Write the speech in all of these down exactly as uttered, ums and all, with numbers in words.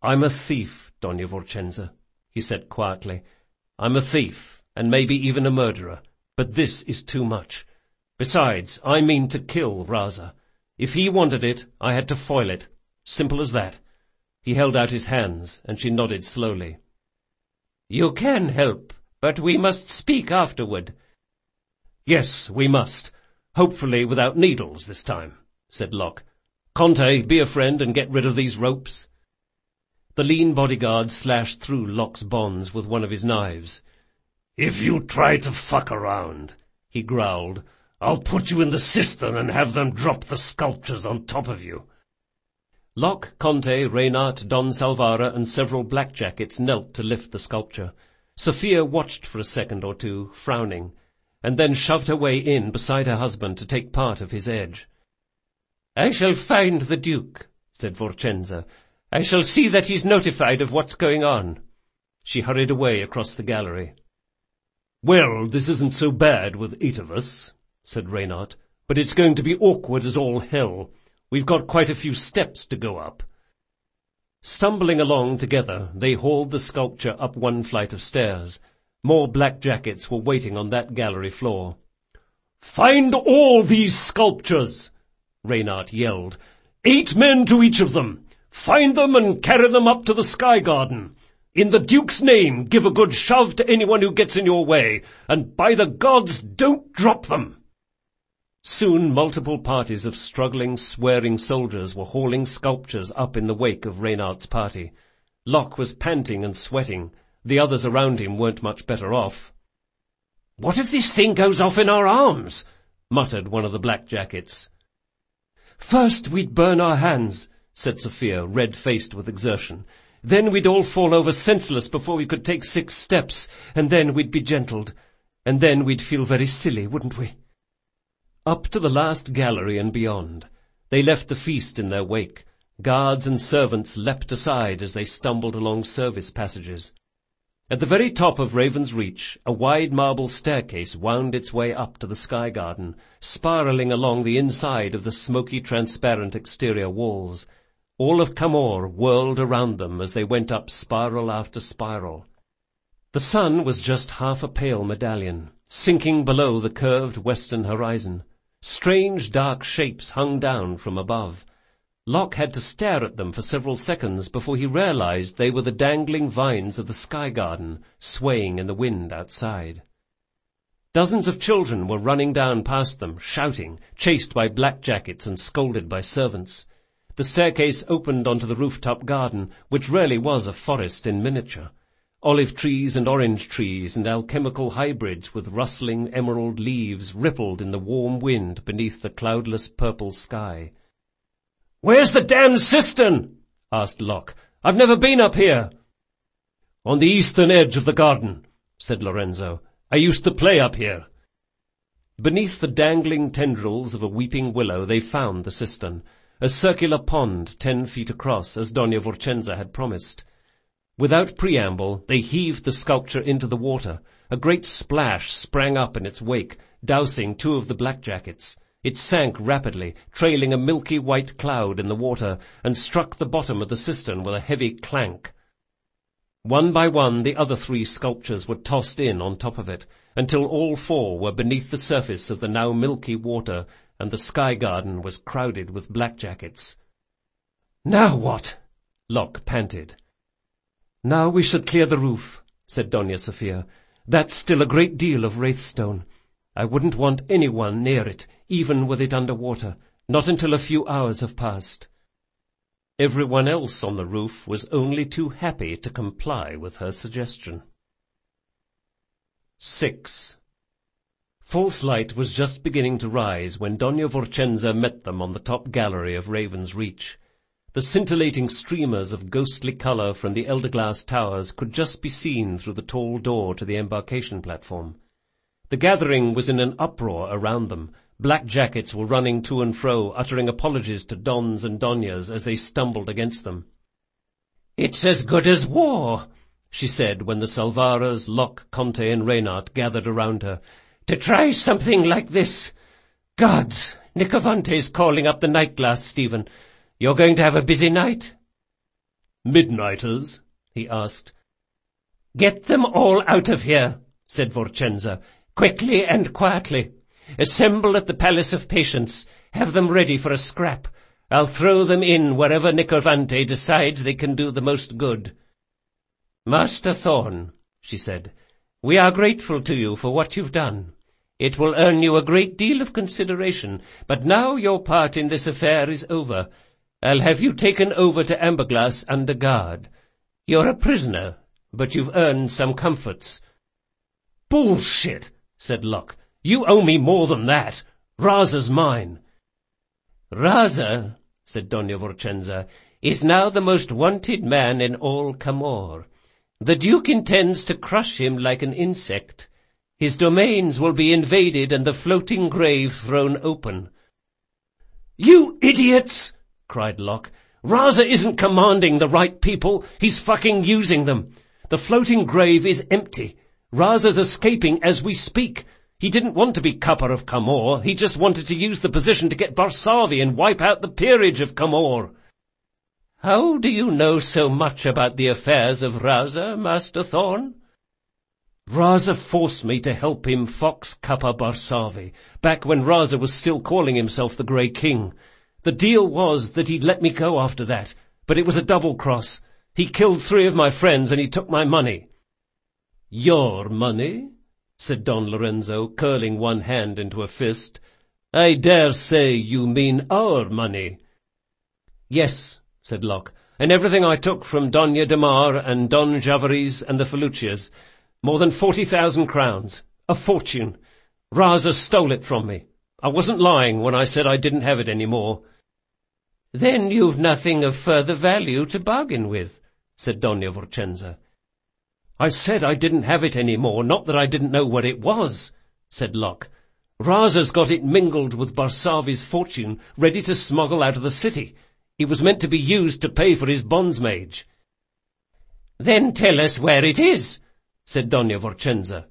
"I'm a thief, Dona Vorchenza," he said quietly. "I'm a thief, and maybe even a murderer, but this is too much. Besides, I mean to kill Raza. If he wanted it, I had to foil it. Simple as that." He held out his hands, and she nodded slowly. "You can help, but we must speak afterward." "Yes, we must. Hopefully without needles this time," said Locke. "Conte, be a friend and get rid of these ropes." The lean bodyguard slashed through Locke's bonds with one of his knives. "If you try to fuck around," he growled, "I'll put you in the cistern and have them drop the sculptures on top of you." Locke, Conte, Reynard, Don Salvara, and several blackjackets knelt to lift the sculpture. Sophia watched for a second or two, frowning, and then shoved her way in beside her husband to take part of his edge. "I shall find the Duke," said Vorchenza. "I shall see that he's notified of what's going on." She hurried away across the gallery. "Well, this isn't so bad with eight of us," said Reynard, "but it's going to be awkward as all hell. We've got quite a few steps to go up." Stumbling along together, they hauled the sculpture up one flight of stairs. More blackjackets were waiting on that gallery floor. "Find all these sculptures!" Reynard yelled. "Eight men to each of them! Find them and carry them up to the Sky Garden. In the Duke's name, give a good shove to anyone who gets in your way, and by the gods, don't drop them!" Soon multiple parties of struggling, swearing soldiers were hauling sculptures up in the wake of Reynard's party. Locke was panting and sweating. The others around him weren't much better off. "What if this thing goes off in our arms?" muttered one of the blackjackets. "First we'd burn our hands," said Sophia, red-faced with exertion. "Then we'd all fall over senseless before we could take six steps, and then we'd be gentled. And then we'd feel very silly, wouldn't we?" Up to the last gallery and beyond. They left the feast in their wake. Guards and servants leapt aside as they stumbled along service passages. At the very top of Raven's Reach, a wide marble staircase wound its way up to the Sky Garden, spiralling along the inside of the smoky, transparent exterior walls. All of Camor whirled around them as they went up spiral after spiral. The sun was just half a pale medallion, sinking below the curved western horizon. Strange dark shapes hung down from above. Locke had to stare at them for several seconds before he realized they were the dangling vines of the Sky Garden, swaying in the wind outside. Dozens of children were running down past them, shouting, chased by blackjackets and scolded by servants. The staircase opened onto the rooftop garden, which really was a forest in miniature. Olive trees and orange trees and alchemical hybrids with rustling emerald leaves rippled in the warm wind beneath the cloudless purple sky. "Where's the damned cistern?" asked Locke. "I've never been up here." "On the eastern edge of the garden," said Lorenzo. "I used to play up here." Beneath the dangling tendrils of a weeping willow they found the cistern, a circular pond ten feet across, as Dona Vorchenza had promised. Without preamble, they heaved the sculpture into the water. A great splash sprang up in its wake, dousing two of the blackjackets. It sank rapidly, trailing a milky white cloud in the water, and struck the bottom of the cistern with a heavy clank. One by one the other three sculptures were tossed in on top of it, until all four were beneath the surface of the now milky water, and the Sky Garden was crowded with blackjackets. "Now what?" Locke panted. "Now we should clear the roof," said Dona Sophia. "That's still a great deal of wraithstone. I wouldn't want anyone near it, even with it under water, not until a few hours have passed." Everyone else on the roof was only too happy to comply with her suggestion. Six. False light was just beginning to rise when Dona Vorchenza met them on the top gallery of Raven's Reach. The scintillating streamers of ghostly color from the elder-glass towers could just be seen through the tall door to the embarkation platform. The gathering was in an uproar around them. Blackjackets were running to and fro, uttering apologies to Dons and Donias as they stumbled against them. "It's as good as war," she said when the Salvaras, Locke, Conte, and Reynard gathered around her. "To try something like this. Gods, Nicovante's calling up the night glass, Stephen. You're going to have a busy night." Midnighters? He asked. Get them all out of here, said Vorchenza, quickly and quietly. Assemble at the Palace of Patience. Have them ready for a scrap. I'll throw them in wherever Nicovante decides they can do the most good. Master Thorn, she said, we are grateful to you for what you've done. It will earn you a great deal of consideration, but now your part in this affair is over. I'll have you taken over to Amberglass under guard. You're a prisoner, but you've earned some comforts. Bullshit, said Locke. You owe me more than that. Raza's mine. Raza, said Dona Vorchenza, is now the most wanted man in all Camor. The Duke intends to crush him like an insect. His domains will be invaded and the floating grave thrown open. You idiots! Cried Locke. Raza isn't commanding the right people. He's fucking using them. The floating grave is empty. Raza's escaping as we speak. He didn't want to be Cupper of Camor. He just wanted to use the position to get Barsavi and wipe out the peerage of Camor. How do you know so much about the affairs of Raza, Master Thorn? Raza forced me to help him fox Cupper Barsavi, back when Raza was still calling himself the Grey King. The deal was that he'd let me go after that, but it was a double cross. He killed three of my friends and he took my money. Your money? Said Don Lorenzo, curling one hand into a fist. I dare say you mean our money. Yes, said Locke, and everything I took from Dona de Mar and Don Javaris and the Felucias. More than forty thousand crowns. A fortune. Raza stole it from me. I wasn't lying when I said I didn't have it any more. Then you've nothing of further value to bargain with, said Dona Vorchenza. I said I didn't have it any more, not that I didn't know what it was, said Locke. Raza's got it mingled with Barsavi's fortune, ready to smuggle out of the city. It was meant to be used to pay for his bondsmage. Then tell us where it is, said Dona Vorchenza.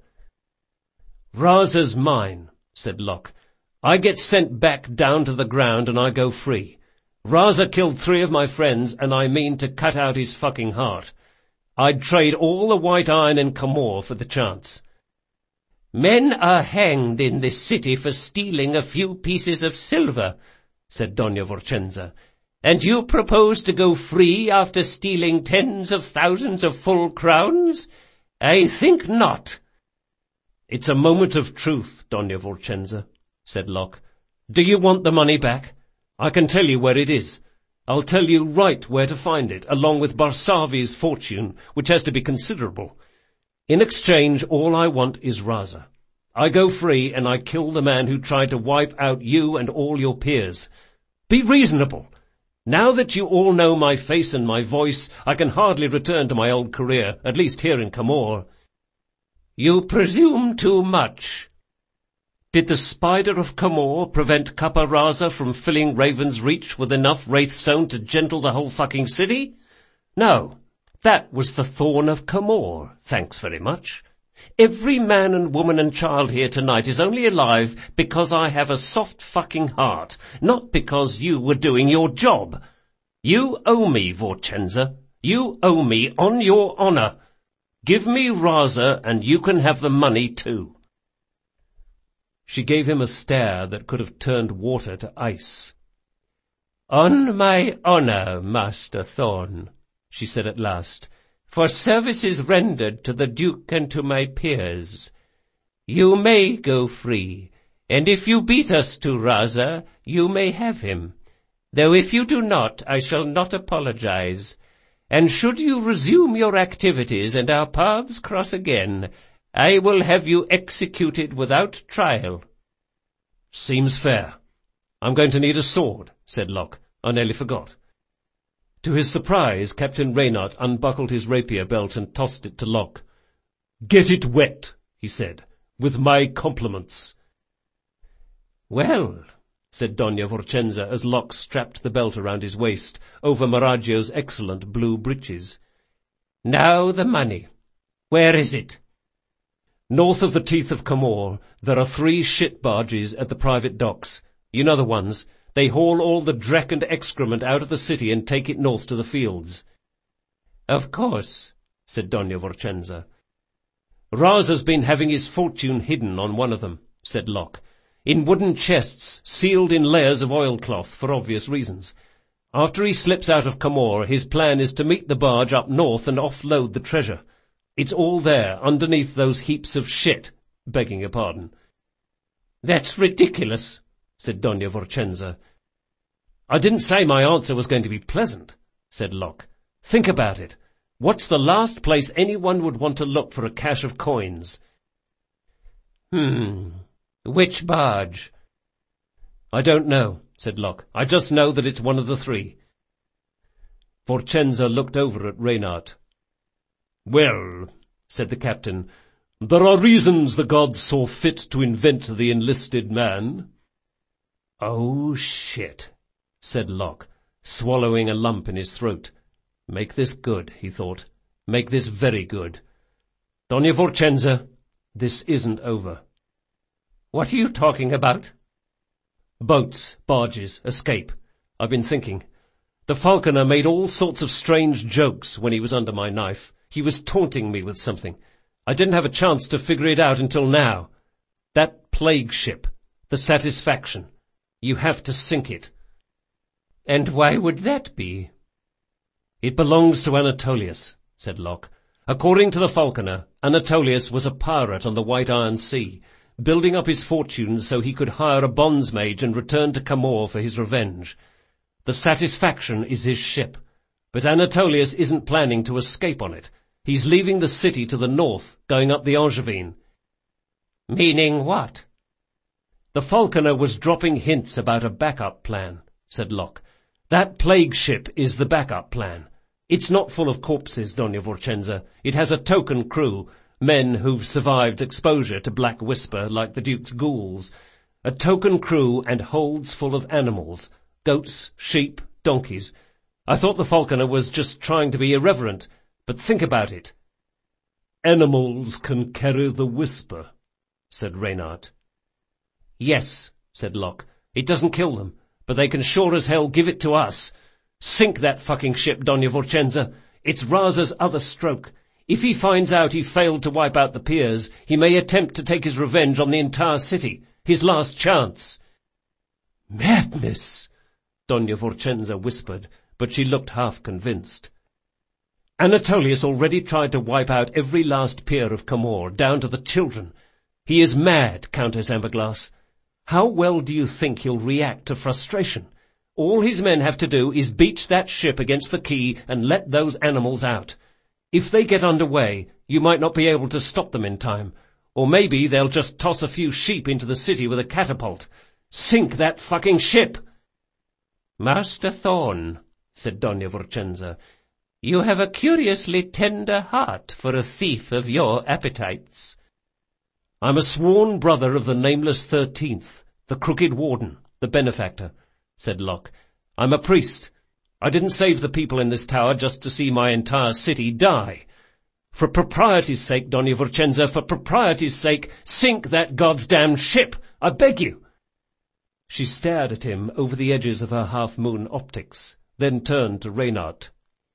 Raza's mine, said Locke. I get sent back down to the ground and I go free. Raza killed three of my friends and I mean to cut out his fucking heart. I'd trade all the white iron in Camor for the chance. Men are hanged in this city for stealing a few pieces of silver, said Dona Vorchenza. And you propose to go free after stealing tens of thousands of full crowns? I think not. It's a moment of truth, Dona Vorchenza, said Locke. Do you want the money back? I can tell you where it is. I'll tell you right where to find it, along with Barsavi's fortune, which has to be considerable. In exchange, all I want is Raza. I go free and I kill the man who tried to wipe out you and all your peers. Be reasonable. Now that you all know my face and my voice, I can hardly return to my old career, at least here in Camor. You presume too much. Did the Spider of Camor prevent Cupper Raza from filling Raven's Reach with enough Wraithstone to gentle the whole fucking city? No, that was the Thorn of Camor, thanks very much. Every man and woman and child here tonight is only alive because I have a soft fucking heart, not because you were doing your job. You owe me, Vorchenza. You owe me on your honor. Give me Raza and you can have the money too. She gave him a stare that could have turned water to ice. On my honor, Master Thorn, she said at last, for services rendered to the Duke and to my peers. You may go free, and if you beat us to Raza, you may have him. Though if you do not, I shall not apologize. And should you resume your activities and our paths cross again, I will have you executed without trial. Seems fair. I'm going to need a sword, said Locke. I nearly forgot. To his surprise, Captain Reynard unbuckled his rapier belt and tossed it to Locke. Get it wet, he said, with my compliments. Well, said Dona Vorchenza as Locke strapped the belt around his waist over Maraggio's excellent blue breeches. Now the money. Where is it? North of the Teeth of Camor, there are three shit barges at the private docks. You know the ones. They haul all the dreck and excrement out of the city and take it north to the fields. "Of course," said Dona Vorchenza. "Raza's been having his fortune hidden on one of them," said Locke, "in wooden chests sealed in layers of oilcloth for obvious reasons. After he slips out of Camorr, his plan is to meet the barge up north and offload the treasure. It's all there, underneath those heaps of shit, begging your pardon." "That's ridiculous," said Dona Vorchenza. "I didn't say my answer was going to be pleasant," said Locke. "Think about it. What's the last place anyone would want to look for a cache of coins?" Hmm, which barge?" "I don't know," said Locke. "I just know that it's one of the three." Vorchenza looked over at Reynard. "Well," said the captain, "there are reasons the gods saw fit to invent the enlisted man." "Oh, shit," said Locke, swallowing a lump in his throat. Make this good, he thought. Make this very good. "Dona Vorchenza, this isn't over." "What are you talking about?" "Boats, barges, escape. I've been thinking. The falconer made all sorts of strange jokes when he was under my knife. He was taunting me with something. I didn't have a chance to figure it out until now. That plague ship, the Satisfaction. You have to sink it." "And why would that be?" "It belongs to Anatolius," said Locke. "According to the falconer, Anatolius was a pirate on the White Iron Sea, building up his fortunes so he could hire a bondsmage and return to Camorr for his revenge. The Satisfaction is his ship, but Anatolius isn't planning to escape on it. He's leaving the city to the north, going up the Angevine." "Meaning what?" "The falconer was dropping hints about a backup plan," said Locke. "That plague ship is the backup plan. It's not full of corpses, Dona Vorchenza. It has a token crew, men who've survived exposure to Black Whisper like the Duke's ghouls. A token crew and holds full of animals, goats, sheep, donkeys. I thought the falconer was just trying to be irreverent, but think about it." "Animals can carry the whisper," said Reynard. "Yes," said Locke. "It doesn't kill them, but they can sure as hell give it to us. Sink that fucking ship, Dona Vorchenza. It's Raza's other stroke. If he finds out he failed to wipe out the piers, he may attempt to take his revenge on the entire city. His last chance." "Madness," Dona Vorchenza whispered, but she looked half convinced. "Anatolius already tried to wipe out every last pier of Camorr, down to the children. He is mad, Countess Amberglass. How well do you think he'll react to frustration? All his men have to do is beach that ship against the quay and let those animals out. If they get under way, you might not be able to stop them in time. Or maybe they'll just toss a few sheep into the city with a catapult. Sink that fucking ship!" "Master Thorn," said Dona Vorchenza, "you have a curiously tender heart for a thief of your appetites." "I'm a sworn brother of the nameless Thirteenth, the Crooked Warden, the benefactor," said Locke. "I'm a priest. I didn't save the people in this tower just to see my entire city die. For propriety's sake, Dona Vorchenza, for propriety's sake, sink that goddamn ship, I beg you." She stared at him over the edges of her half-moon optics, then turned to Reynard.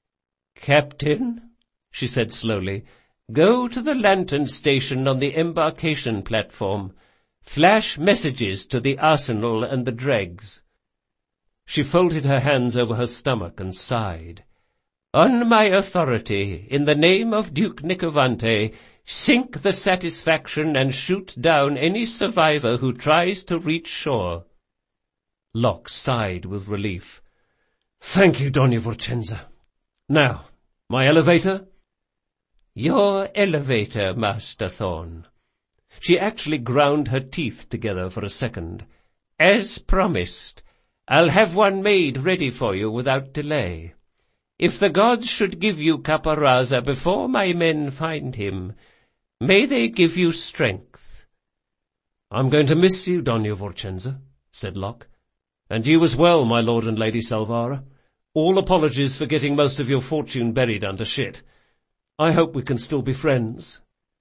"Captain," she said slowly, "go to the lantern station on the embarkation platform. Flash messages to the arsenal and the dregs." She folded her hands over her stomach and sighed. "On my authority, in the name of Duke Nicovante, sink the Satisfaction and shoot down any survivor who tries to reach shore." Locke sighed with relief. "Thank you, Dona Vorchenza. Now, my elevator?" "Your elevator, Master Thorn." She actually ground her teeth together for a second. "As promised, I'll have one made ready for you without delay. If the gods should give you Caporaza before my men find him, may they give you strength." "I'm going to miss you, Dona Vorchenza," said Locke. "And you as well, my lord and lady Salvara. All apologies for getting most of your fortune buried under shit. I hope we can still be friends."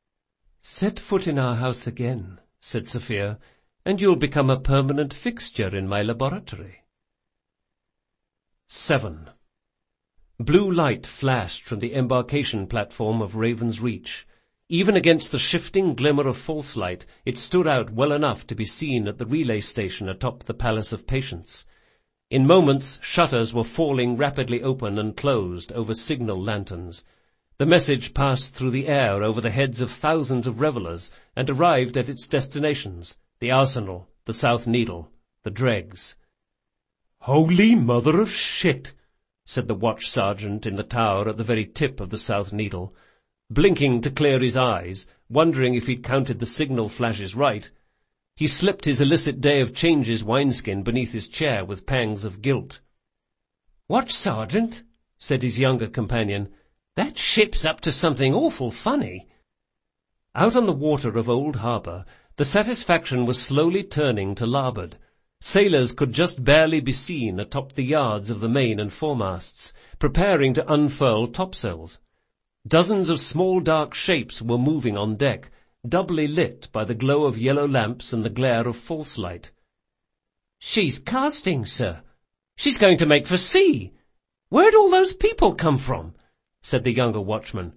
"Set foot in our house again," said Sophia, "and you'll become a permanent fixture in my laboratory." Seven. Blue light flashed from the embarkation platform of Raven's Reach. Even against the shifting glimmer of false light, it stood out well enough to be seen at the relay station atop the Palace of Patience. In moments, shutters were falling rapidly open and closed over signal lanterns. The message passed through the air over the heads of thousands of revelers and arrived at its destinations, the Arsenal, the South Needle, the dregs. "Holy mother of shit!" said the watch sergeant in the tower at the very tip of the South Needle, blinking to clear his eyes, wondering if he'd counted the signal flashes right. He slipped his illicit Day of Changes wineskin beneath his chair with pangs of guilt. "Watch sergeant," said his younger companion, "that ship's up to something awful funny." Out on the water of Old Harbour, the Satisfaction was slowly turning to larboard. Sailors could just barely be seen atop the yards of the main and foremasts, preparing to unfurl topsails. Dozens of small dark shapes were moving on deck, doubly lit by the glow of yellow lamps and the glare of false light. "She's casting, sir. She's going to make for sea. Where'd all those people come from?" said the younger watchman.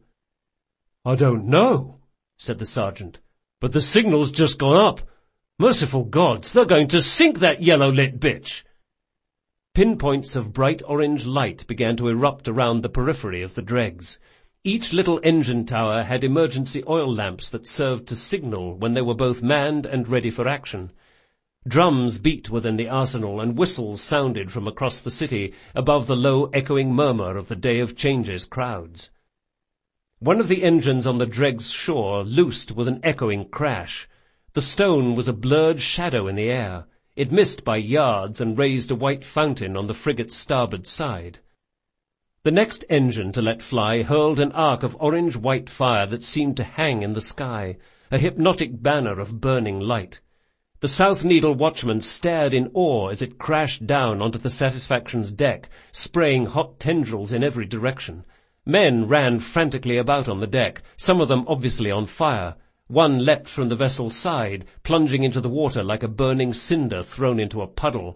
"I don't know," said the sergeant, "but the signal's just gone up. Merciful gods, they're going to sink that yellow-lit bitch!" Pinpoints of bright orange light began to erupt around the periphery of the dregs. Each little engine tower had emergency oil lamps that served to signal when they were both manned and ready for action. Drums beat within the arsenal, and whistles sounded from across the city above the low echoing murmur of the Day of Changes crowds. One of the engines on the dreg's shore loosed with an echoing crash. The stone was a blurred shadow in the air. It missed by yards and raised a white fountain on the frigate's starboard side. The next engine to let fly hurled an arc of orange-white fire that seemed to hang in the sky, a hypnotic banner of burning light. The South Needle watchman stared in awe as it crashed down onto the Satisfaction's deck, spraying hot tendrils in every direction. Men ran frantically about on the deck, some of them obviously on fire. One leapt from the vessel's side, plunging into the water like a burning cinder thrown into a puddle.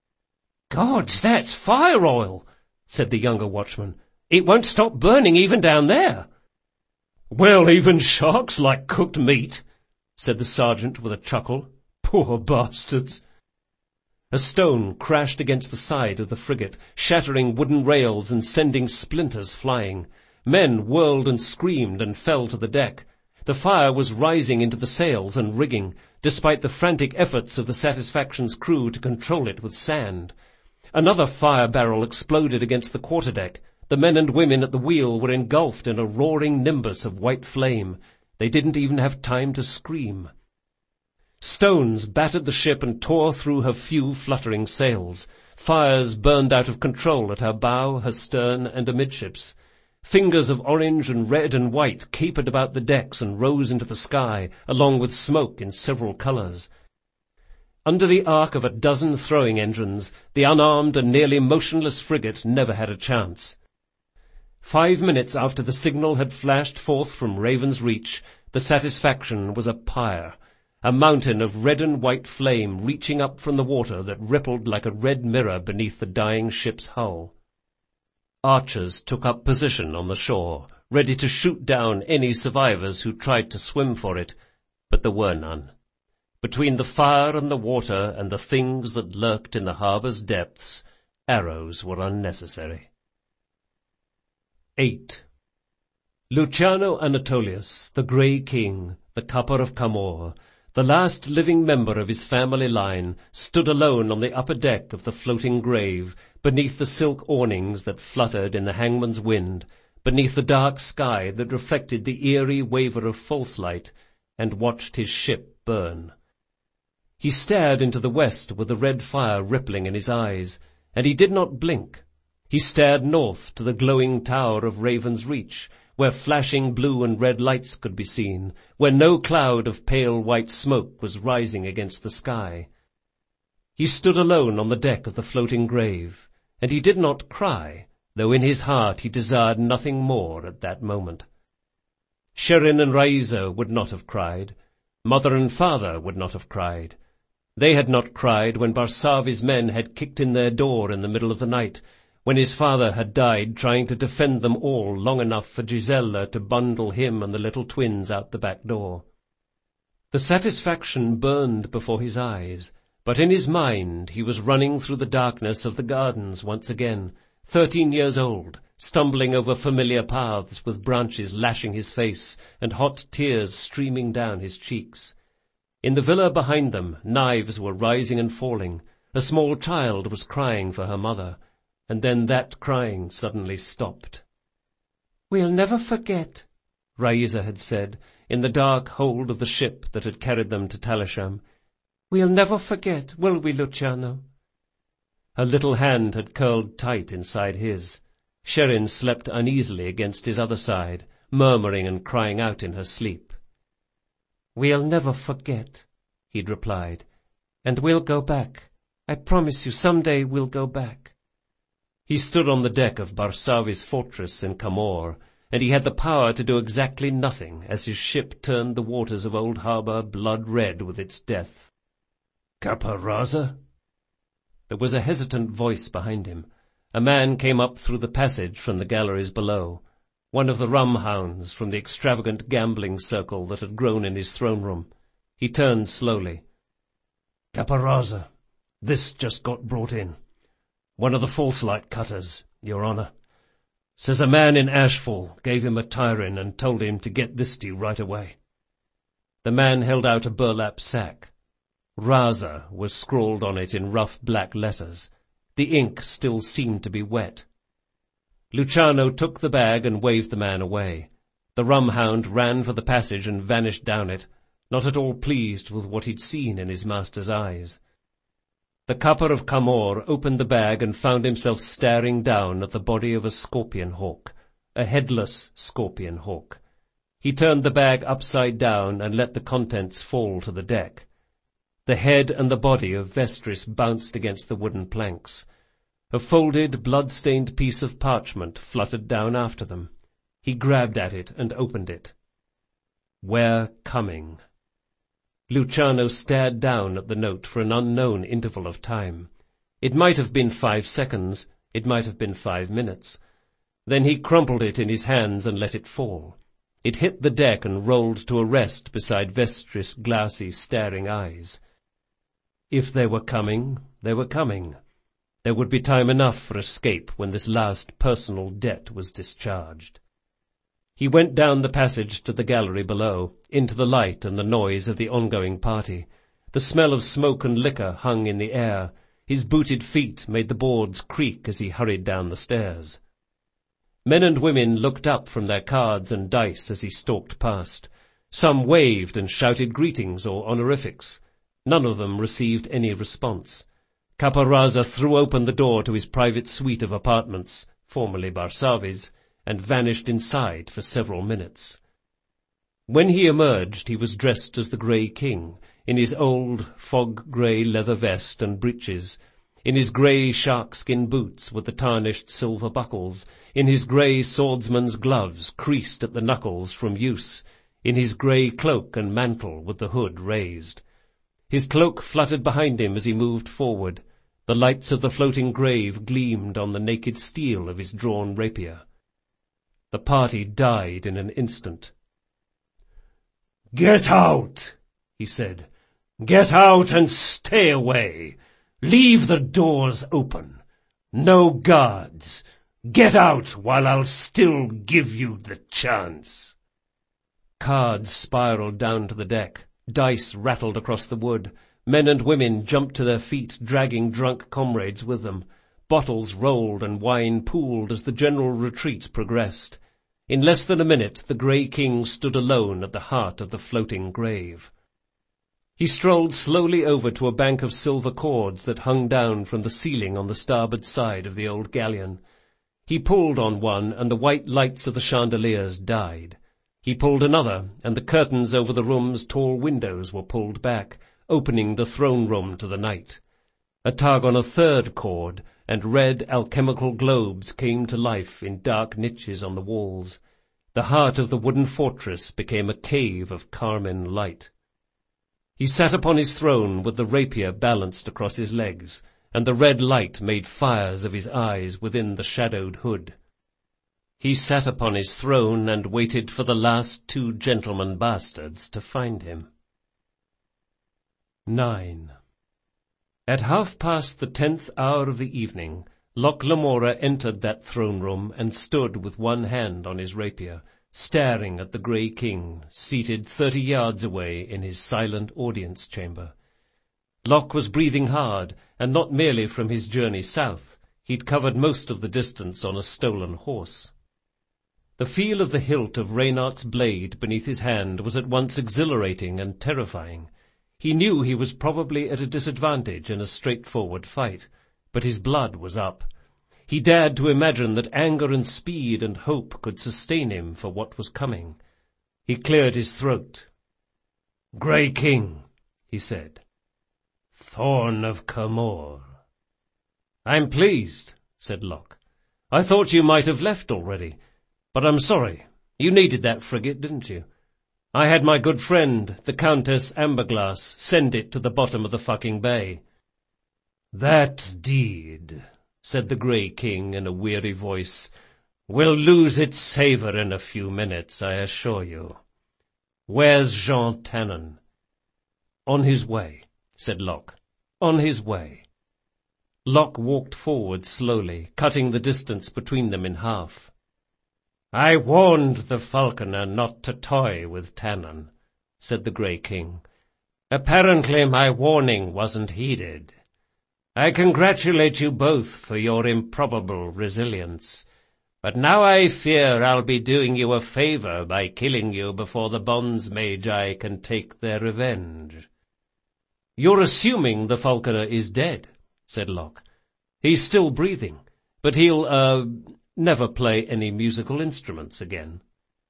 "Gods, that's fire oil!" said the younger watchman. "It won't stop burning even down there." "Well, even sharks like cooked meat," said the sergeant with a chuckle. "Poor bastards." A stone crashed against the side of the frigate, shattering wooden rails and sending splinters flying. Men whirled and screamed and fell to the deck. The fire was rising into the sails and rigging, despite the frantic efforts of the Satisfaction's crew to control it with sand. Another fire barrel exploded against the quarterdeck. The men and women at the wheel were engulfed in a roaring nimbus of white flame. They didn't even have time to scream. Stones battered the ship and tore through her few fluttering sails. Fires burned out of control at her bow, her stern, and amidships. Fingers of orange and red and white capered about the decks and rose into the sky, along with smoke in several colours. Under the arc of a dozen throwing engines, the unarmed and nearly motionless frigate never had a chance. Five minutes after the signal had flashed forth from Raven's Reach, the Satisfaction was a pyre, a mountain of red and white flame reaching up from the water that rippled like a red mirror beneath the dying ship's hull. Archers took up position on the shore, ready to shoot down any survivors who tried to swim for it, but there were none. Between the fire and the water and the things that lurked in the harbour's depths, arrows were unnecessary. Eight. Luciano Anatolius, the Grey King, the Copper of Camor, the last living member of his family line, stood alone on the upper deck of the floating grave, beneath the silk awnings that fluttered in the hangman's wind, beneath the dark sky that reflected the eerie waver of false light, and watched his ship burn. He stared into the west with the red fire rippling in his eyes, and he did not blink. He stared north to the glowing tower of Raven's Reach, where flashing blue and red lights could be seen, where no cloud of pale white smoke was rising against the sky. He stood alone on the deck of the floating grave, and he did not cry, though in his heart he desired nothing more at that moment. Sherin and Raisa would not have cried. Mother and father would not have cried. They had not cried when Barsavi's men had kicked in their door in the middle of the night, when his father had died trying to defend them all long enough for Gisella to bundle him and the little twins out the back door. The satisfaction burned before his eyes, but in his mind he was running through the darkness of the gardens once again, thirteen years old, stumbling over familiar paths with branches lashing his face and hot tears streaming down his cheeks. In the villa behind them, knives were rising and falling. A small child was crying for her mother, and then that crying suddenly stopped. "We'll never forget," Raisa had said, in the dark hold of the ship that had carried them to Talisham. "We'll never forget, will we, Luciano?" Her little hand had curled tight inside his. Sherin slept uneasily against his other side, murmuring and crying out in her sleep. "We'll never forget," he'd replied, "and we'll go back. I promise you, some day we'll go back." He stood on the deck of Barsavi's fortress in Camor, and he had the power to do exactly nothing as his ship turned the waters of Old Harbour blood-red with its death. "Caparraza?" There was a hesitant voice behind him. A man came up through the passage from the galleries below, one of the rum-hounds from the extravagant gambling circle that had grown in his throne-room. He turned slowly. "Caparraza, this just got brought in. One of the false-light cutters, Your Honour. Says a man in Ashfall gave him a tiring and told him to get this to you right away." The man held out a burlap sack. Raza was scrawled on it in rough black letters. The ink still seemed to be wet. Luciano took the bag and waved the man away. The rum-hound ran for the passage and vanished down it, not at all pleased with what he'd seen in his master's eyes. The Kappa of Camor opened the bag and found himself staring down at the body of a scorpion hawk, a headless scorpion hawk. He turned the bag upside down and let the contents fall to the deck. The head and the body of Vestris bounced against the wooden planks. A folded, blood-stained piece of parchment fluttered down after them. He grabbed at it and opened it. "We're coming." Luciano stared down at the note for an unknown interval of time. It might have been five seconds, it might have been five minutes. Then he crumpled it in his hands and let it fall. It hit the deck and rolled to a rest beside Vestris' glassy, staring eyes. If they were coming, they were coming. There would be time enough for escape when this last personal debt was discharged. He went down the passage to the gallery below, into the light and the noise of the ongoing party. The smell of smoke and liquor hung in the air. His booted feet made the boards creak as he hurried down the stairs. Men and women looked up from their cards and dice as he stalked past. Some waved and shouted greetings or honorifics. None of them received any response. Caparraza threw open the door to his private suite of apartments, formerly Barsavi's, and vanished inside for several minutes. When he emerged, he was dressed as the Grey King, in his old fog-grey leather vest and breeches, in his grey sharkskin boots with the tarnished silver buckles, in his grey swordsman's gloves creased at the knuckles from use, in his grey cloak and mantle with the hood raised. His cloak fluttered behind him as he moved forward. The lights of the floating grave gleamed on the naked steel of his drawn rapier. The party died in an instant. "Get out," he said. "Get out and stay away. Leave the doors open. No guards. Get out while I'll still give you the chance." Cards spiraled down to the deck. Dice rattled across the wood. Men and women jumped to their feet, dragging drunk comrades with them. Bottles rolled and wine pooled as the general retreat progressed. In less than a minute, the Grey King stood alone at the heart of the floating grave. He strolled slowly over to a bank of silver cords that hung down from the ceiling on the starboard side of the old galleon. He pulled on one, and the white lights of the chandeliers died. He pulled another, and the curtains over the room's tall windows were pulled back, opening the throne room to the night. A tug on a third cord, and red alchemical globes came to life in dark niches on the walls. The heart of the wooden fortress became a cave of carmine light. He sat upon his throne with the rapier balanced across his legs, and the red light made fires of his eyes within the shadowed hood. He sat upon his throne and waited for the last two gentleman bastards to find him. Nine. At half past the tenth hour of the evening, Locke Lamora entered that throne-room and stood with one hand on his rapier, staring at the Grey King, seated thirty yards away in his silent audience-chamber. Locke was breathing hard, and not merely from his journey south. He'd covered most of the distance on a stolen horse. The feel of the hilt of Reynard's blade beneath his hand was at once exhilarating and terrifying. He knew he was probably at a disadvantage in a straightforward fight, but his blood was up. He dared to imagine that anger and speed and hope could sustain him for what was coming. He cleared his throat. "Grey King," he said. "Thorn of Camor." "I'm pleased," said Locke. "I thought you might have left already, but I'm sorry. You needed that frigate, didn't you? I had my good friend, the Countess Amberglass, send it to the bottom of the fucking bay." "That deed," said the Grey King in a weary voice, "will lose its savour in a few minutes, I assure you. Where's Jean Tannen?" "On his way," said Locke. "On his way." Locke walked forward slowly, cutting the distance between them in half. "I warned the falconer not to toy with Tannen," said the Grey King. "Apparently my warning wasn't heeded. I congratulate you both for your improbable resilience, but now I fear I'll be doing you a favour by killing you before the bonds magi can take their revenge." "You're assuming the falconer is dead," said Locke. "He's still breathing, but he'll, uh, never play any musical instruments again."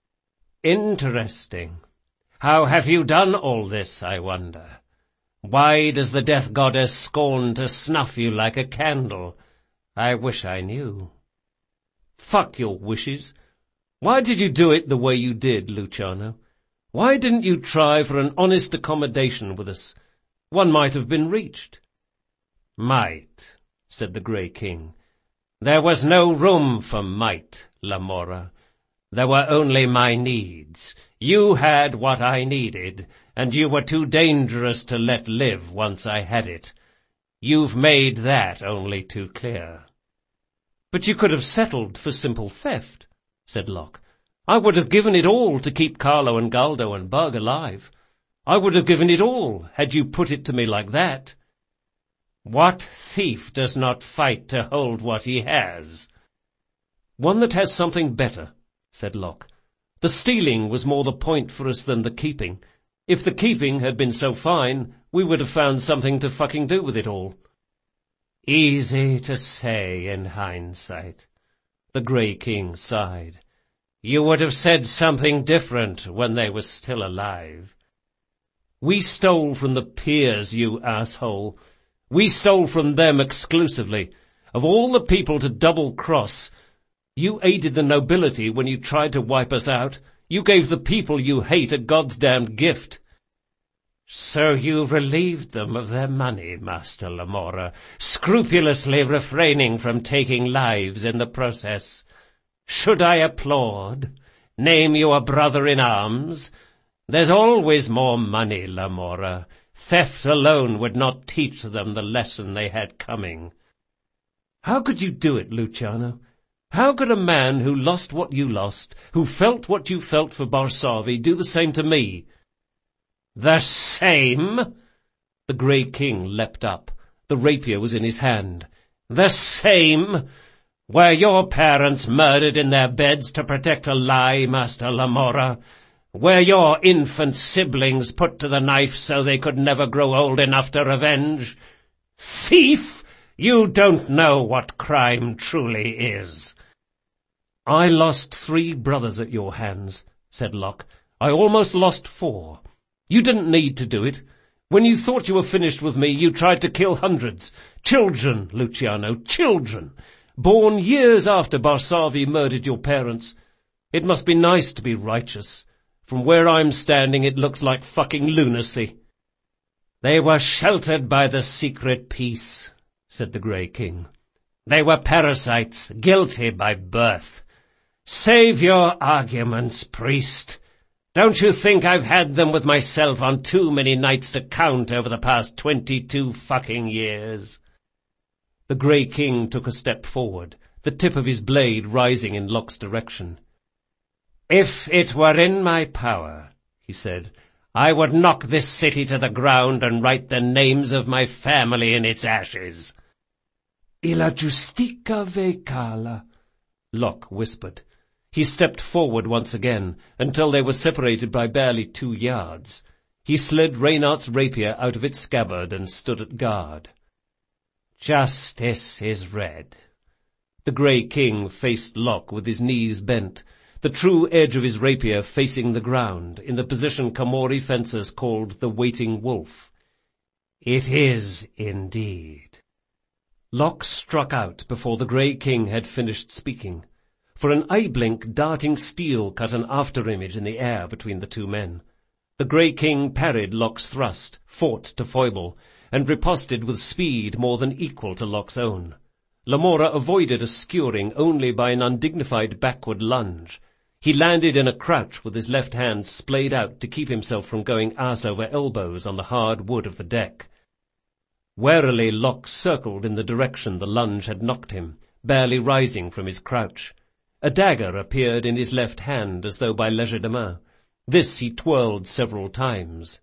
"Interesting. How have you done all this, I wonder? Why does the death goddess scorn to snuff you like a candle? I wish I knew." "Fuck your wishes. Why did you do it the way you did, Luciano? Why didn't you try for an honest accommodation with us? One might have been reached." "Might," said the Grey King. "There was no room for might, Lamora. There were only my needs. You had what I needed, and you were too dangerous to let live once I had it. You've made that only too clear." "But you could have settled for simple theft," said Locke. "I would have given it all to keep Carlo and Galdo and Bug alive. I would have given it all, had you put it to me like that." "What thief does not fight to hold what he has?" "One that has something better," said Locke. "The stealing was more the point for us than the keeping. If the keeping had been so fine, we would have found something to fucking do with it all." "Easy to say in hindsight," the Grey King sighed. "You would have said something different when they were still alive." "We stole from the peers, you asshole. We stole from them exclusively. Of all the people to double-cross, you aided the nobility when you tried to wipe us out. You gave the people you hate a goddamned gift." "So you relieved them of their money, Master Lamora, scrupulously refraining from taking lives in the process. Should I applaud? Name you a brother-in-arms? There's always more money, Lamora. Theft alone would not teach them the lesson they had coming." "How could you do it, Luciano? How could a man who lost what you lost, who felt what you felt for Barsavi, do the same to me?" "The same?" The Grey King leapt up. The rapier was in his hand. "The same? Were your parents murdered in their beds to protect a lie, Master Lamora? Were your infant siblings put to the knife so they could never grow old enough to revenge? Thief! You don't know what crime truly is." "I lost three brothers at your hands," said Locke. "I almost lost four. You didn't need to do it. When you thought you were finished with me, you tried to kill hundreds. Children, Luciano, children, born years after Barsavi murdered your parents. It must be nice to be righteous. From where I'm standing, it looks like fucking lunacy." "They were sheltered by the secret peace," said the Grey King. "They were parasites, guilty by birth. Save your arguments, priest. Don't you think I've had them with myself on too many nights to count over the past twenty-two fucking years?" The Grey King took a step forward, the tip of his blade rising in Locke's direction. "If it were in my power," he said, "I would knock this city to the ground and write the names of my family in its ashes." "E la giustica vecala," Locke whispered. He stepped forward once again, until they were separated by barely two yards. He slid Reynard's rapier out of its scabbard and stood at guard. "Justice is read." The Grey King faced Locke with his knees bent, the true edge of his rapier facing the ground, in the position Komori fencers called the waiting wolf. "It is indeed." Locke struck out before the Grey King had finished speaking. For an eye-blink, darting steel cut an after-image in the air between the two men. The Grey King parried Locke's thrust, fought to foible, and riposted with speed more than equal to Locke's own. Lamora avoided a skewering only by an undignified backward lunge. He landed in a crouch with his left hand splayed out to keep himself from going ass over elbows on the hard wood of the deck. Warily Locke circled in the direction the lunge had knocked him, barely rising from his crouch. A dagger appeared in his left hand as though by legerdemain. This he twirled several times.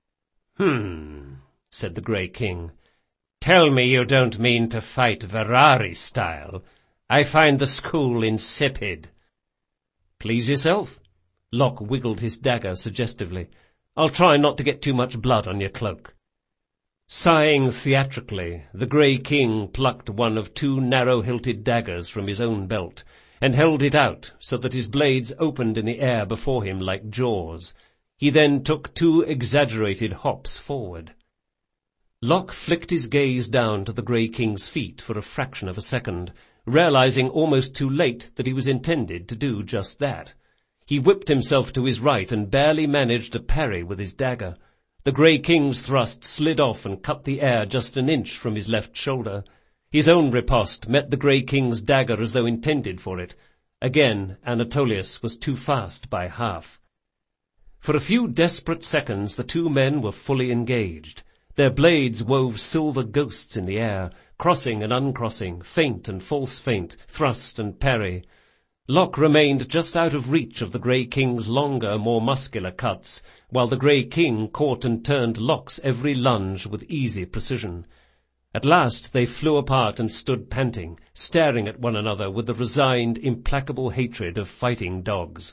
"Hmm," said the Grey King. "Tell me you don't mean to fight Verari style. I find the school insipid." "Please yourself." Locke wiggled his dagger suggestively. "I'll try not to get too much blood on your cloak." Sighing theatrically, the Grey King plucked one of two narrow-hilted daggers from his own belt, and held it out so that his blades opened in the air before him like jaws. He then took two exaggerated hops forward. Locke flicked his gaze down to the Grey King's feet for a fraction of a second, realizing almost too late that he was intended to do just that. He whipped himself to his right and barely managed to parry with his dagger. The Grey King's thrust slid off and cut the air just an inch from his left shoulder. His own riposte met the Grey King's dagger as though intended for it. Again, Anatolius was too fast by half. For a few desperate seconds the two men were fully engaged. Their blades wove silver ghosts in the air, crossing and uncrossing, feint and false feint, thrust and parry. Locke remained just out of reach of the Grey King's longer, more muscular cuts, while the Grey King caught and turned Locke's every lunge with easy precision. At last they flew apart and stood panting, staring at one another with the resigned, implacable hatred of fighting dogs.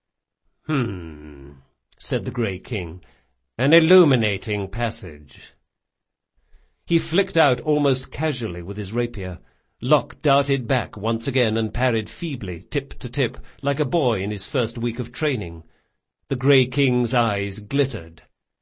"Hmm," said the Grey King. "An illuminating passage." He flicked out almost casually with his rapier. Locke darted back once again and parried feebly, tip to tip, like a boy in his first week of training. The Grey King's eyes glittered.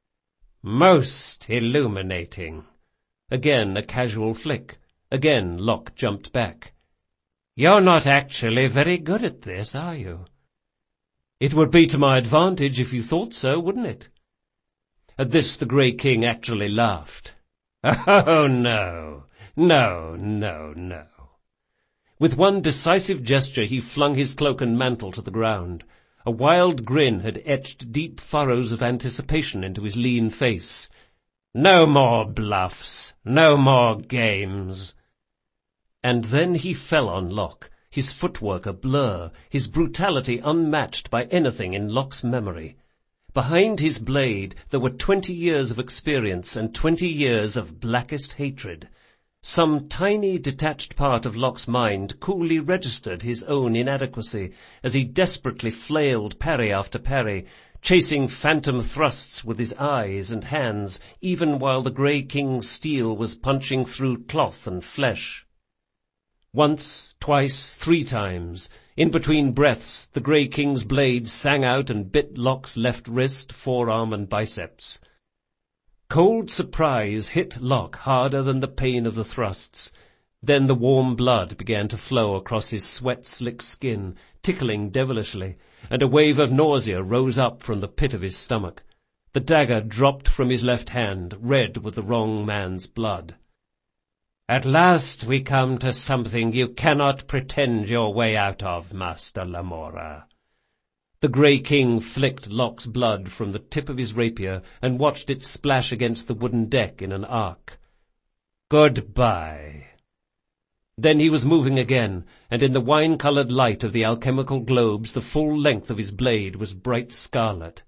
"Most illuminating." Again a casual flick. Again Locke jumped back. "You're not actually very good at this, are you?" "It would be to my advantage if you thought so, wouldn't it?" At this the Grey King actually laughed. "Oh, no, no, no, no." With one decisive gesture he flung his cloak and mantle to the ground. A wild grin had etched deep furrows of anticipation into his lean face. "No more bluffs, no more games." And then he fell on Locke, his footwork a blur, his brutality unmatched by anything in Locke's memory. Behind his blade there were twenty years of experience and twenty years of blackest hatred. Some tiny detached part of Locke's mind coolly registered his own inadequacy as he desperately flailed parry after parry, chasing phantom thrusts with his eyes and hands, even while the Grey King's steel was punching through cloth and flesh. Once, twice, three times, in between breaths, the Grey King's blade sang out and bit Locke's left wrist, forearm, and biceps. Cold surprise hit Locke harder than the pain of the thrusts. Then the warm blood began to flow across his sweat-slick skin, tickling devilishly, and a wave of nausea rose up from the pit of his stomach. The dagger dropped from his left hand, red with the wrong man's blood. "At last we come to something you cannot pretend your way out of, Master Lamora." The Grey King flicked Locke's blood from the tip of his rapier and watched it splash against the wooden deck in an arc. "Goodbye." Then he was moving again, and in the wine-coloured light of the alchemical globes the full length of his blade was bright scarlet.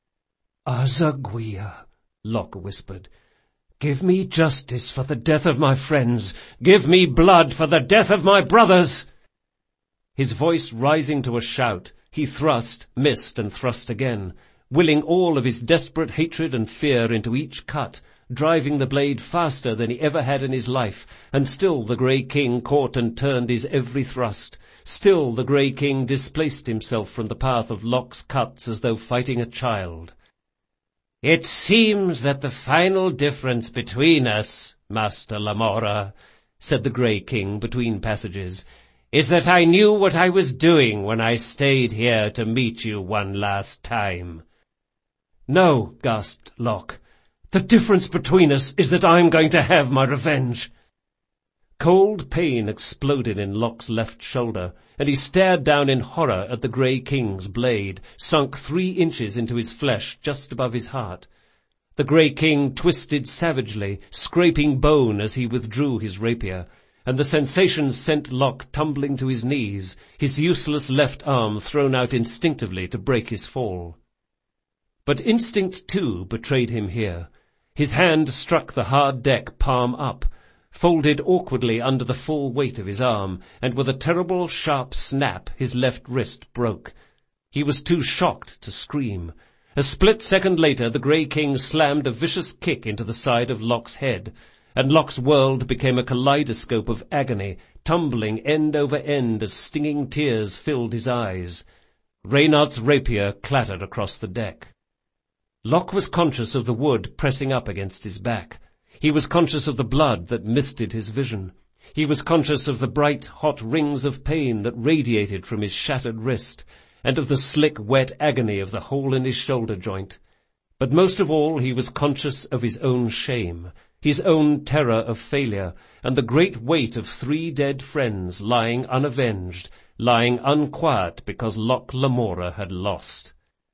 "Azaguia," Locke whispered, "give me justice for the death of my friends. Give me blood for the death of my brothers." His voice rising to a shout, he thrust, missed, and thrust again, willing all of his desperate hatred and fear into each cut, driving the blade faster than he ever had in his life, and still the Grey King caught and turned his every thrust. Still the Grey King displaced himself from the path of Locke's cuts as though fighting a child. "It seems that the final difference between us, Master Lamora," said the Grey King between passages, "is that I knew what I was doing when I stayed here to meet you one last time." "No," gasped Locke. "The difference between us is that I'm going to have my revenge." Cold pain exploded in Locke's left shoulder, and he stared down in horror at the Grey King's blade, sunk three inches into his flesh just above his heart. The Grey King twisted savagely, scraping bone as he withdrew his rapier, and the sensation sent Locke tumbling to his knees, his useless left arm thrown out instinctively to break his fall. But instinct, too, betrayed him here. His hand struck the hard deck palm up, folded awkwardly under the full weight of his arm, and with a terrible sharp snap his left wrist broke. He was too shocked to scream. A split second later the Grey King slammed a vicious kick into the side of Locke's head, and Locke's world became a kaleidoscope of agony, tumbling end over end as stinging tears filled his eyes. Reynard's rapier clattered across the deck. Locke was conscious of the wood pressing up against his back. He was conscious of the blood that misted his vision. He was conscious of the bright, hot rings of pain that radiated from his shattered wrist, and of the slick, wet agony of the hole in his shoulder joint. But most of all he was conscious of his own shame, his own terror of failure, and the great weight of three dead friends lying unavenged, lying unquiet because Locke Lamora had lost.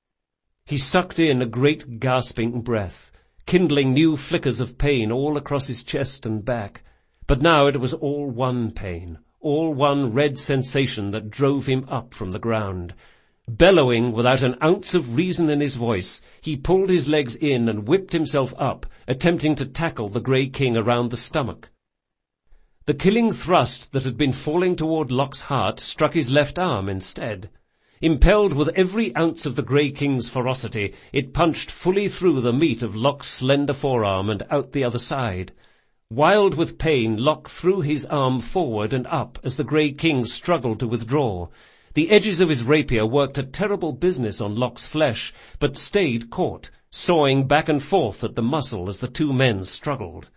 He sucked in a great gasping breath, kindling new flickers of pain all across his chest and back. But now it was all one pain, all one red sensation that drove him up from the ground. Bellowing without an ounce of reason in his voice, he pulled his legs in and whipped himself up, attempting to tackle the Grey King around the stomach. The killing thrust that had been falling toward Locke's heart struck his left arm instead. Impelled with every ounce of the Grey King's ferocity, it punched fully through the meat of Locke's slender forearm and out the other side. Wild with pain, Locke threw his arm forward and up as the Grey King struggled to withdraw. The edges of his rapier worked a terrible business on Locke's flesh, but stayed caught, sawing back and forth at the muscle as the two men struggled.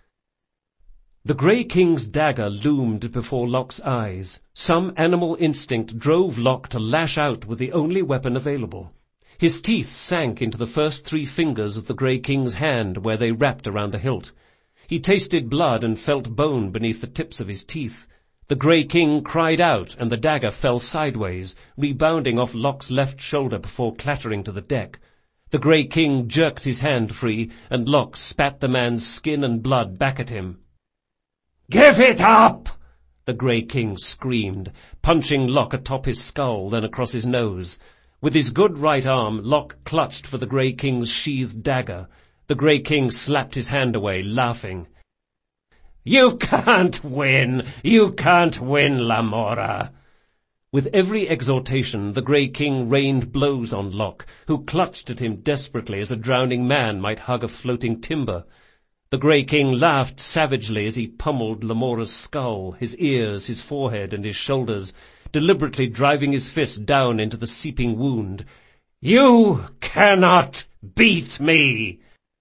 The Grey King's dagger loomed before Locke's eyes. Some animal instinct drove Locke to lash out with the only weapon available. His teeth sank into the first three fingers of the Grey King's hand where they wrapped around the hilt. He tasted blood and felt bone beneath the tips of his teeth. The Grey King cried out, and the dagger fell sideways, rebounding off Locke's left shoulder before clattering to the deck. The Grey King jerked his hand free, and Locke spat the man's skin and blood back at him. "Give it up!" the Grey King screamed, punching Locke atop his skull, then across his nose. With his good right arm, Locke clutched for the Grey King's sheathed dagger. The Grey King slapped his hand away, laughing. "You can't win! You can't win, Lamora!" With every exhortation, the Grey King rained blows on Locke, who clutched at him desperately as a drowning man might hug a floating timber. The Grey King laughed savagely as he pummeled Lamora's skull, his ears, his forehead, and his shoulders, deliberately driving his fist down into the seeping wound. "You cannot beat me!"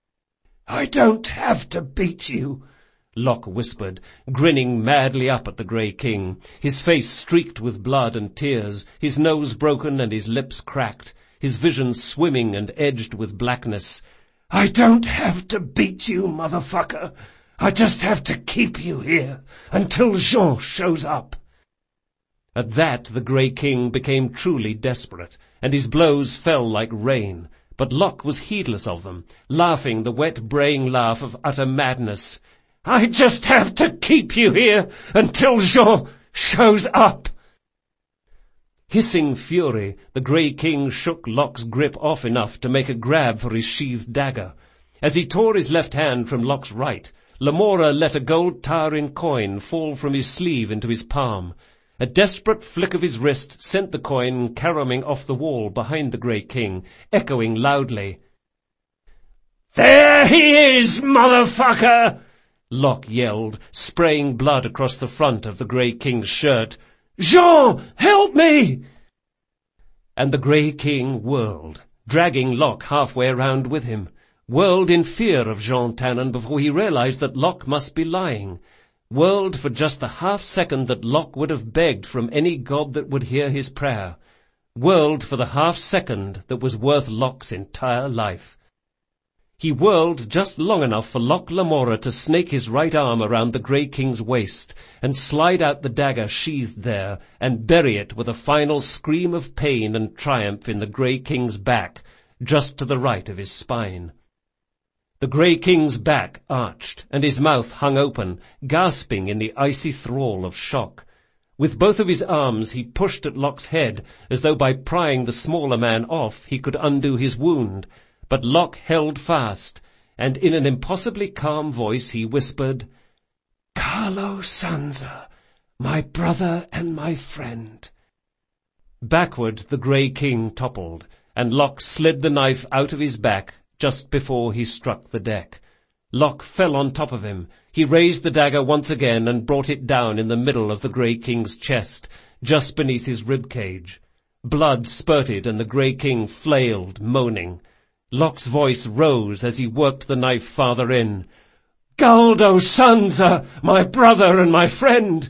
"I don't have to beat you," Locke whispered, grinning madly up at the Grey King, his face streaked with blood and tears, his nose broken and his lips cracked, his vision swimming and edged with blackness. "I don't have to beat you, motherfucker. I just have to keep you here until Jean shows up." At that the Grey King became truly desperate, and his blows fell like rain. But Locke was heedless of them, laughing the wet braying laugh of utter madness. "I just have to keep you here until Jean shows up." Hissing fury, the Grey King shook Locke's grip off enough to make a grab for his sheathed dagger. As he tore his left hand from Locke's right, Lamora let a gold tarin coin fall from his sleeve into his palm. A desperate flick of his wrist sent the coin caroming off the wall behind the Grey King, echoing loudly. "There he is, motherfucker!" Locke yelled, spraying blood across the front of the Grey King's shirt. "Jean, help me!" And the Grey King whirled, dragging Locke halfway around with him, whirled in fear of Jean Tannen before he realized that Locke must be lying, whirled for just the half-second that Locke would have begged from any god that would hear his prayer, whirled for the half-second that was worth Locke's entire life. He whirled just long enough for Locke Lamora to snake his right arm around the Grey King's waist and slide out the dagger sheathed there and bury it with a final scream of pain and triumph in the Grey King's back, just to the right of his spine. The Grey King's back arched, and his mouth hung open, gasping in the icy thrall of shock. With both of his arms he pushed at Locke's head, as though by prying the smaller man off he could undo his wound. But Locke held fast, and in an impossibly calm voice he whispered, "Carlo Sanza, my brother and my friend." Backward the Grey King toppled, and Locke slid the knife out of his back just before he struck the deck. Locke fell on top of him. He raised the dagger once again and brought it down in the middle of the Grey King's chest, just beneath his rib-cage. Blood spurted and the Grey King flailed, moaning. Locke's voice rose as he worked the knife farther in. "Galdo Sanza, my brother and my friend!"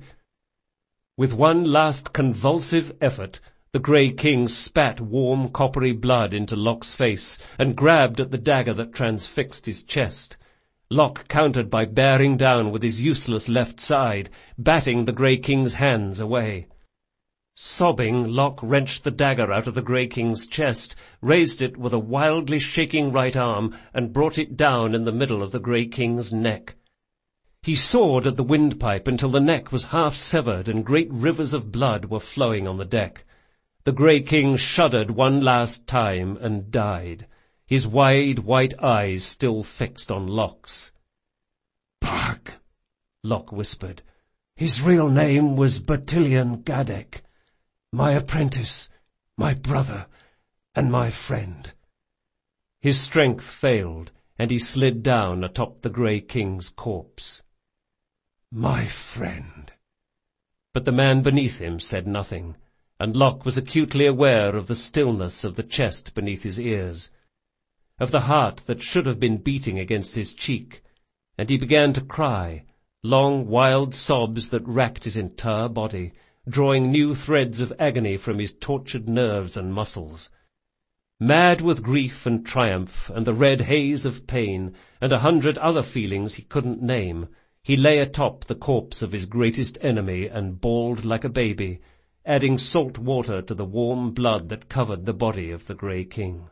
With one last convulsive effort, the Grey King spat warm coppery blood into Locke's face and grabbed at the dagger that transfixed his chest. Locke countered by bearing down with his useless left side, batting the Grey King's hands away. Sobbing, Locke wrenched the dagger out of the Grey King's chest, raised it with a wildly shaking right arm, and brought it down in the middle of the Grey King's neck. He sawed at the windpipe until the neck was half severed and great rivers of blood were flowing on the deck. The Grey King shuddered one last time and died, his wide white eyes still fixed on Locke's. "Bug," Locke whispered. "His real name was Bertilion Gadek. My apprentice, my brother, and my friend." His strength failed, and he slid down atop the Grey King's corpse. "My friend." But the man beneath him said nothing, and Locke was acutely aware of the stillness of the chest beneath his ears, of the heart that should have been beating against his cheek, and he began to cry, long wild sobs that racked his entire body, drawing new threads of agony from his tortured nerves and muscles. Mad with grief and triumph and the red haze of pain and a hundred other feelings he couldn't name, he lay atop the corpse of his greatest enemy and bawled like a baby, adding salt water to the warm blood that covered the body of the Grey King.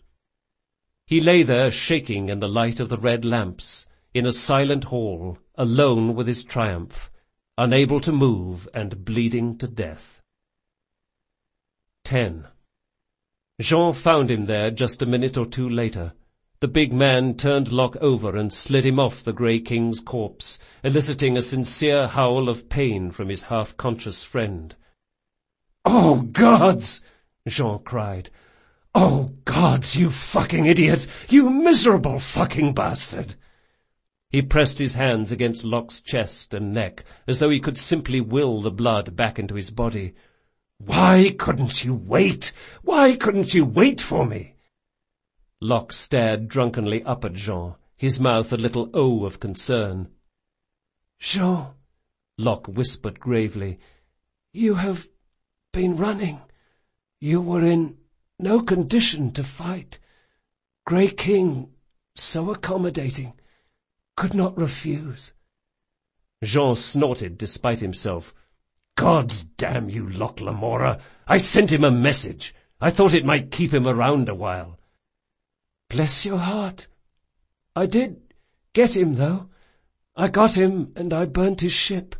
He lay there shaking in the light of the red lamps, in a silent hall, alone with his triumph, unable to move and bleeding to death. Ten. Jean found him there just a minute or two later. The big man turned Locke over and slid him off the Grey King's corpse, eliciting a sincere howl of pain from his half-conscious friend. "Oh, gods!" Jean cried. "Oh, gods, you fucking idiot! You miserable fucking bastard!" He pressed his hands against Locke's chest and neck, as though he could simply will the blood back into his body. "Why couldn't you wait? Why couldn't you wait for me?" Locke stared drunkenly up at Jean, his mouth a little O of concern. "Jean," Locke whispered gravely, "you have been running. You were in no condition to fight. Grey King, so accommodating, could not refuse. Jean snorted despite himself. "Gods damn you, Locke Lamora! I sent him a message. I thought it might keep him around a while." "Bless your heart. I did get him, though. I got him, and I burnt his ship."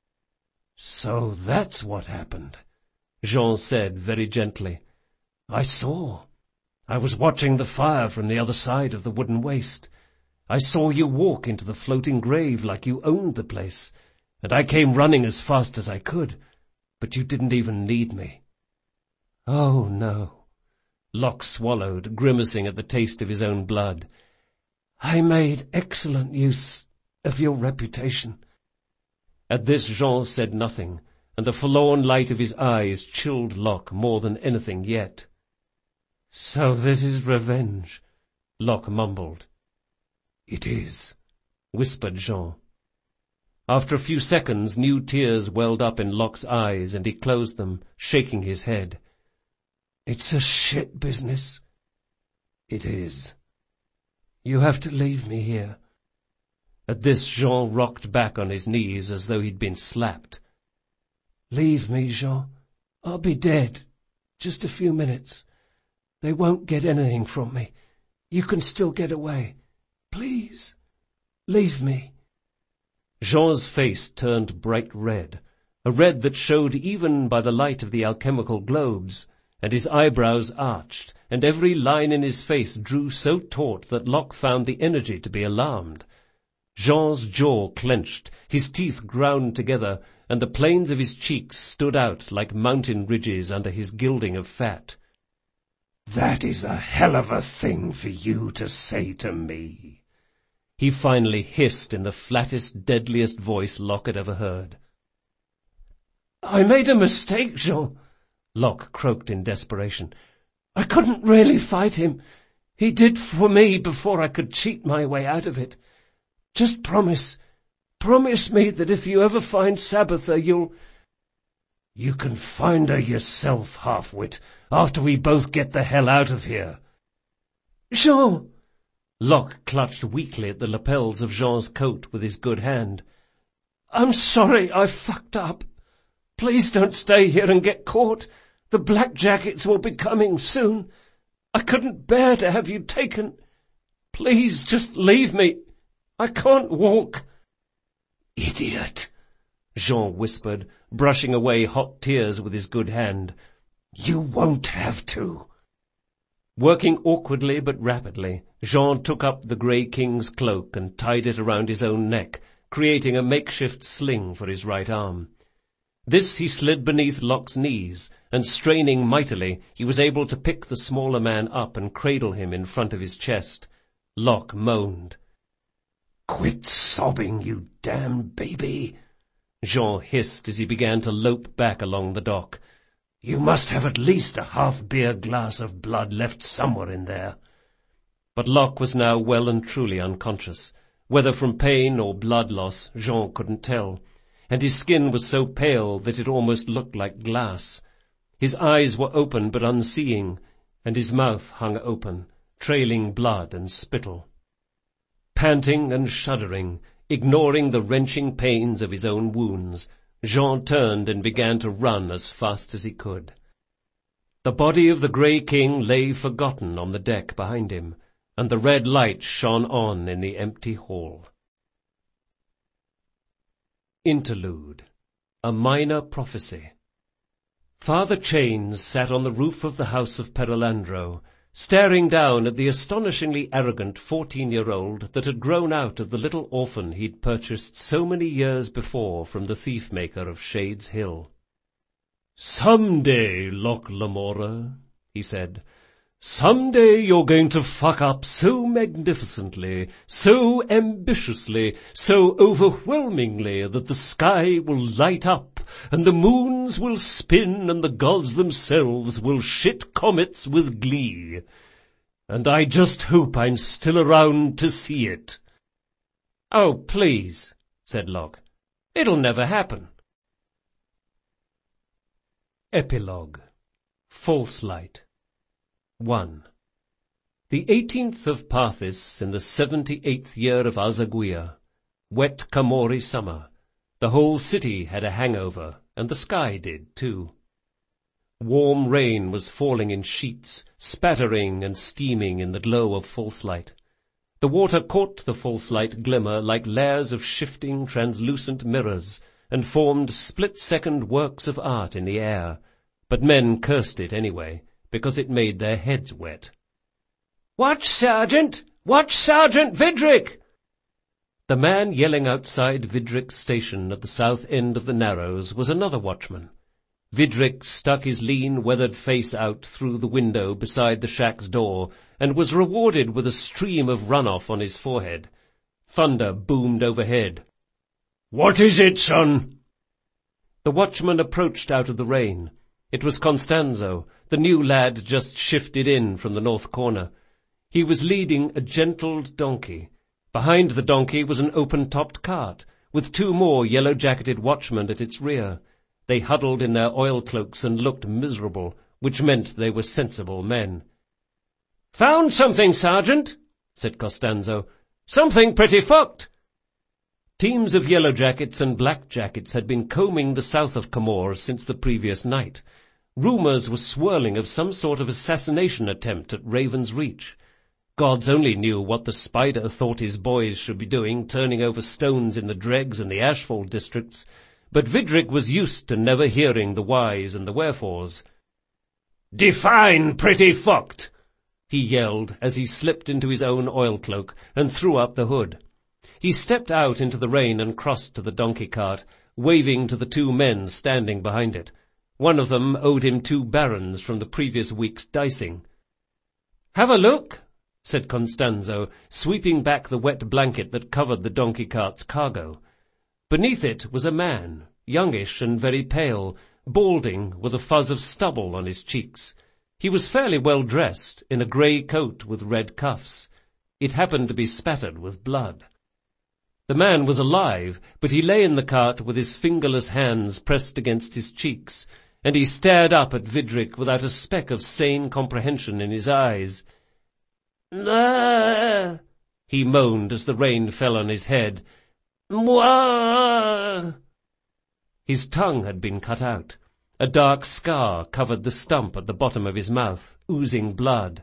"So that's what happened," Jean said very gently. "I saw. I was watching the fire from the other side of the wooden waste. I saw you walk into the floating grave like you owned the place, and I came running as fast as I could, but you didn't even need me." "Oh, no." Locke swallowed, grimacing at the taste of his own blood. "I made excellent use of your reputation." At this Jean said nothing, and the forlorn light of his eyes chilled Locke more than anything yet. "So this is revenge," Locke mumbled. "It is," whispered Jean. After a few seconds new tears welled up in Locke's eyes, and he closed them, shaking his head. "It's a shit business." "It is." "You have to leave me here." At this Jean rocked back on his knees as though he'd been slapped. "Leave me, Jean. I'll be dead. Just a few minutes. They won't get anything from me. You can still get away. Please, leave me." Jean's face turned bright red, a red that showed even by the light of the alchemical globes, and his eyebrows arched, and every line in his face drew so taut that Locke found the energy to be alarmed. Jean's jaw clenched, his teeth ground together, and the planes of his cheeks stood out like mountain ridges under his gilding of fat. "That is a hell of a thing for you to say to me," he finally hissed in the flattest, deadliest voice Locke had ever heard. "I made a mistake, Jean," Locke croaked in desperation. "I couldn't really fight him. He did for me before I could cheat my way out of it. Just promise, promise me that if you ever find Sabetha, you'll—" "You can find her yourself, half-wit, after we both get the hell out of here." "Jean!" Locke clutched weakly at the lapels of Jean's coat with his good hand. "I'm sorry I fucked up. Please don't stay here and get caught. The Black Jackets will be coming soon. I couldn't bear to have you taken. Please just leave me. I can't walk." "Idiot," Jean whispered, brushing away hot tears with his good hand. "You won't have to." Working awkwardly but rapidly, Jean took up the Grey King's cloak and tied it around his own neck, creating a makeshift sling for his right arm. This he slid beneath Locke's knees, and straining mightily, he was able to pick the smaller man up and cradle him in front of his chest. Locke moaned. "Quit sobbing, you damn baby," Jean hissed as he began to lope back along the dock. "You must have at least a half-beer glass of blood left somewhere in there." But Locke was now well and truly unconscious. Whether from pain or blood loss, Jean couldn't tell, and his skin was so pale that it almost looked like glass. His eyes were open but unseeing, and his mouth hung open, trailing blood and spittle. Panting and shuddering, ignoring the wrenching pains of his own wounds, Jean turned and began to run as fast as he could. The body of the Grey King lay forgotten on the deck behind him, and the red light shone on in the empty hall. Interlude. A Minor Prophecy. Father Chains sat on the roof of the house of Perilandro, staring down at the astonishingly arrogant fourteen-year-old that had grown out of the little orphan he'd purchased so many years before from the thief-maker of Shades Hill. "Some day, Locke Lamora," he said, "some day you're going to fuck up so magnificently, so ambitiously, so overwhelmingly that the sky will light up, and the moons will spin, and the gods themselves will shit comets with glee. And I just hope I'm still around to see it." "Oh, please," said Locke. "It'll never happen." Epilogue. False Light. one. The eighteenth of Parthis in the seventy-eighth year of Azaguia, wet Kamori summer, The whole city had a hangover, and the sky did too. Warm rain was falling in sheets, spattering and steaming in the glow of false light. The water caught the false light glimmer like layers of shifting, translucent mirrors, and formed split-second works of art in the air, but men cursed it anyway, because it made their heads wet. "Watch, Sergeant! Watch, Sergeant Vidrick!" The man yelling outside Vidrick's station at the south end of the Narrows was another watchman. Vidrick stuck his lean, weathered face out through the window beside the shack's door, and was rewarded with a stream of runoff on his forehead. Thunder boomed overhead. "What is it, son?" The watchman approached out of the rain. It was Constanzo, the new lad just shifted in from the north corner. He was leading a gentled donkey. Behind the donkey was an open-topped cart, with two more yellow-jacketed watchmen at its rear. They huddled in their oilcloaks and looked miserable, which meant they were sensible men. "Found something, Sergeant," said Costanzo. "Something pretty fucked." Teams of yellow-jackets and black-jackets had been combing the south of Camorr since the previous night. Rumours were swirling of some sort of assassination attempt at Raven's Reach. Gods only knew what the Spider thought his boys should be doing, turning over stones in the dregs and the ashfall districts, but Vidrick was used to never hearing the whys and the wherefores. "Define pretty fucked!" he yelled as he slipped into his own oilcloak and threw up the hood. He stepped out into the rain and crossed to the donkey cart, waving to the two men standing behind it. One of them owed him two barons from the previous week's dicing. "Have a look," said Constanzo, sweeping back the wet blanket that covered the donkey cart's cargo. Beneath it was a man, youngish and very pale, balding, with a fuzz of stubble on his cheeks. He was fairly well dressed, in a grey coat with red cuffs. It happened to be spattered with blood. The man was alive, but he lay in the cart with his fingerless hands pressed against his cheeks, and he stared up at Vidrick without a speck of sane comprehension in his eyes. "Ah!" he moaned as the rain fell on his head. "Moi!" His tongue had been cut out. A dark scar covered the stump at the bottom of his mouth, oozing blood.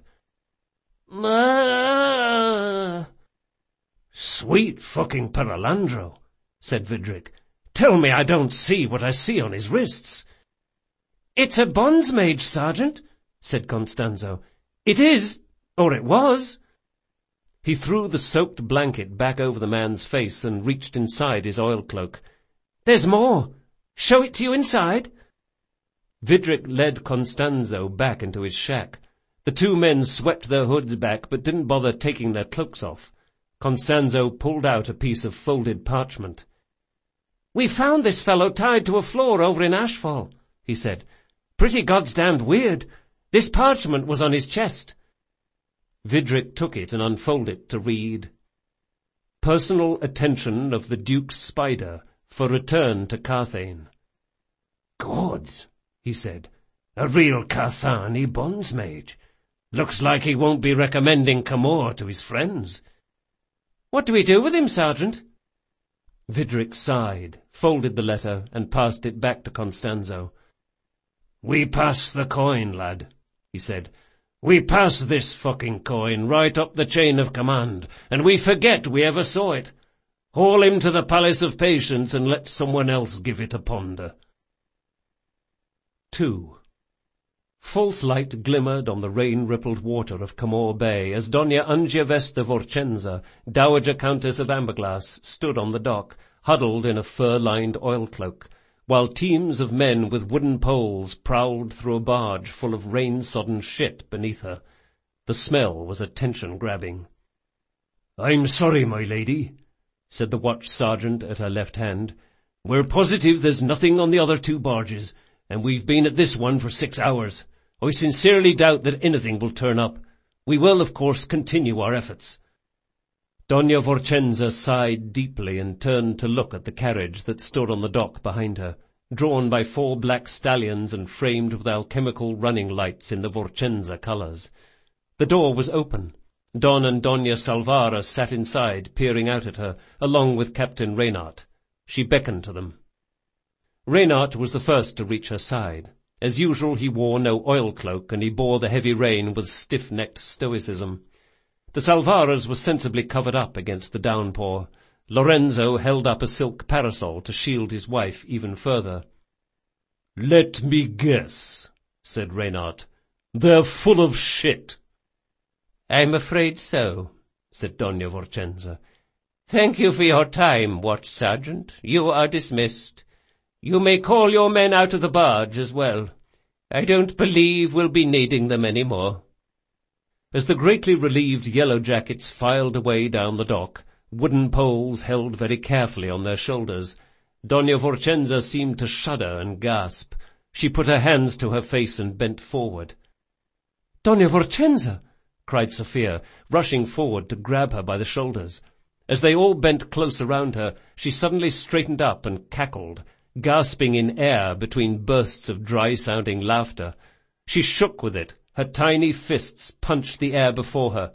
"Ma!" "Sweet fucking Paralandro," said Vidrick. "Tell me I don't see what I see on his wrists." "It's a bondsmage, Sergeant," said Constanzo. "It is, or it was." He threw the soaked blanket back over the man's face and reached inside his oilcloak. "There's more. Show it to you inside." Vidrick led Constanzo back into his shack. The two men swept their hoods back but didn't bother taking their cloaks off. Constanzo pulled out a piece of folded parchment. "We found this fellow tied to a floor over in Ashfall," he said. "Pretty goddamned weird. This parchment was on his chest." Vidrick took it and unfolded it to read, "Personal attention of the Duke's Spider for return to Carthane." "Gods," he said. "A real Carthani bondsmage. Looks like he won't be recommending Camorr to his friends." "What do we do with him, Sergeant?" Vidrick sighed, folded the letter, and passed it back to Constanzo. "We pass the coin, lad," he said. "We pass this fucking coin right up the chain of command, and we forget we ever saw it. Haul him to the Palace of Patience and let someone else give it a ponder." Two. False light glimmered on the rain-rippled water of Camorr Bay as Dona Angiavesta Vorcenza, Dowager Countess of Amberglass, stood on the dock, huddled in a fur-lined oilcloak, while teams of men with wooden poles prowled through a barge full of rain-sodden shit beneath her. The smell was attention-grabbing. "I'm sorry, my lady," said the watch sergeant at her left hand. "We're positive there's nothing on the other two barges, and we've been at this one for six hours. I sincerely doubt that anything will turn up. We will, of course, continue our efforts." Dona Vorcenza sighed deeply and turned to look at the carriage that stood on the dock behind her, drawn by four black stallions and framed with alchemical running lights in the Vorcenza colours. The door was open. Don and Dona Salvara sat inside, peering out at her, along with Captain Reynard. She beckoned to them. Reynard was the first to reach her side. As usual, he wore no oil-cloak, and he bore the heavy rain with stiff-necked stoicism. The Salvaras were sensibly covered up against the downpour. Lorenzo held up a silk parasol to shield his wife even further. "Let me guess," said Reynard. "They're full of shit." "I'm afraid so," said Dona Vorchenza. "Thank you for your time, watch sergeant. You are dismissed. You may call your men out of the barge as well. I don't believe we'll be needing them any more." As the greatly relieved yellow jackets filed away down the dock, wooden poles held very carefully on their shoulders, Dona Vorchenza seemed to shudder and gasp. She put her hands to her face and bent forward. "Dona Vorchenza!" cried Sophia, rushing forward to grab her by the shoulders. As they all bent close around her, she suddenly straightened up and cackled, gasping in air between bursts of dry-sounding laughter. She shook with it. Her tiny fists punched the air before her.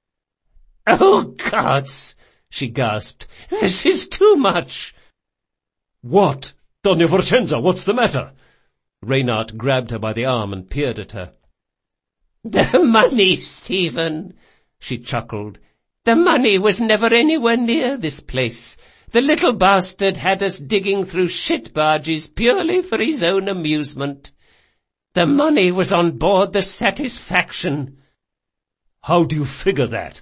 "Oh, gods!" she gasped. "This is too much!" "What? Dona Vorchenza, what's the matter?" Reynard grabbed her by the arm and peered at her. "The money, Stephen," she chuckled. "The money was never anywhere near this place. The little bastard had us digging through shit barges purely for his own amusement. The money was on board the Satisfaction." "How do you figure that?"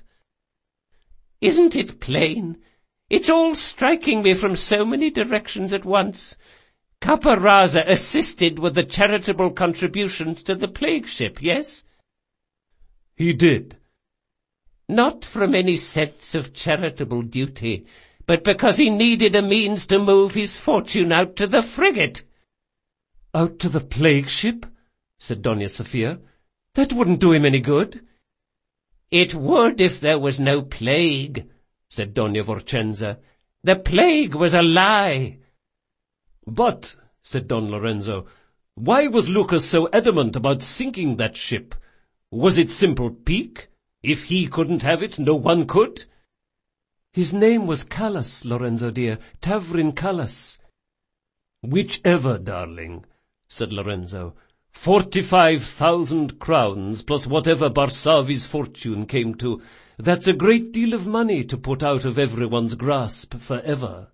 "Isn't it plain? It's all striking me from so many directions at once. Caparraza assisted with the charitable contributions to the plague ship, yes?" "He did." "Not from any sense of charitable duty, but because he needed a means to move his fortune out to the frigate." "Out to the plague ship?" said Dona Sophia. "That wouldn't do him any good." "It would if there was no plague," said Dona Vorchenza. "The plague was a lie." "But," said Don Lorenzo, "why was Lucas so adamant about sinking that ship? Was it simple pique? If he couldn't have it, no one could?" "His name was Callas, Lorenzo dear, Tavrin Callas." "Whichever, darling," said Lorenzo. Forty-five thousand crowns, plus whatever Barsavi's fortune came to. That's a great deal of money to put out of everyone's grasp forever."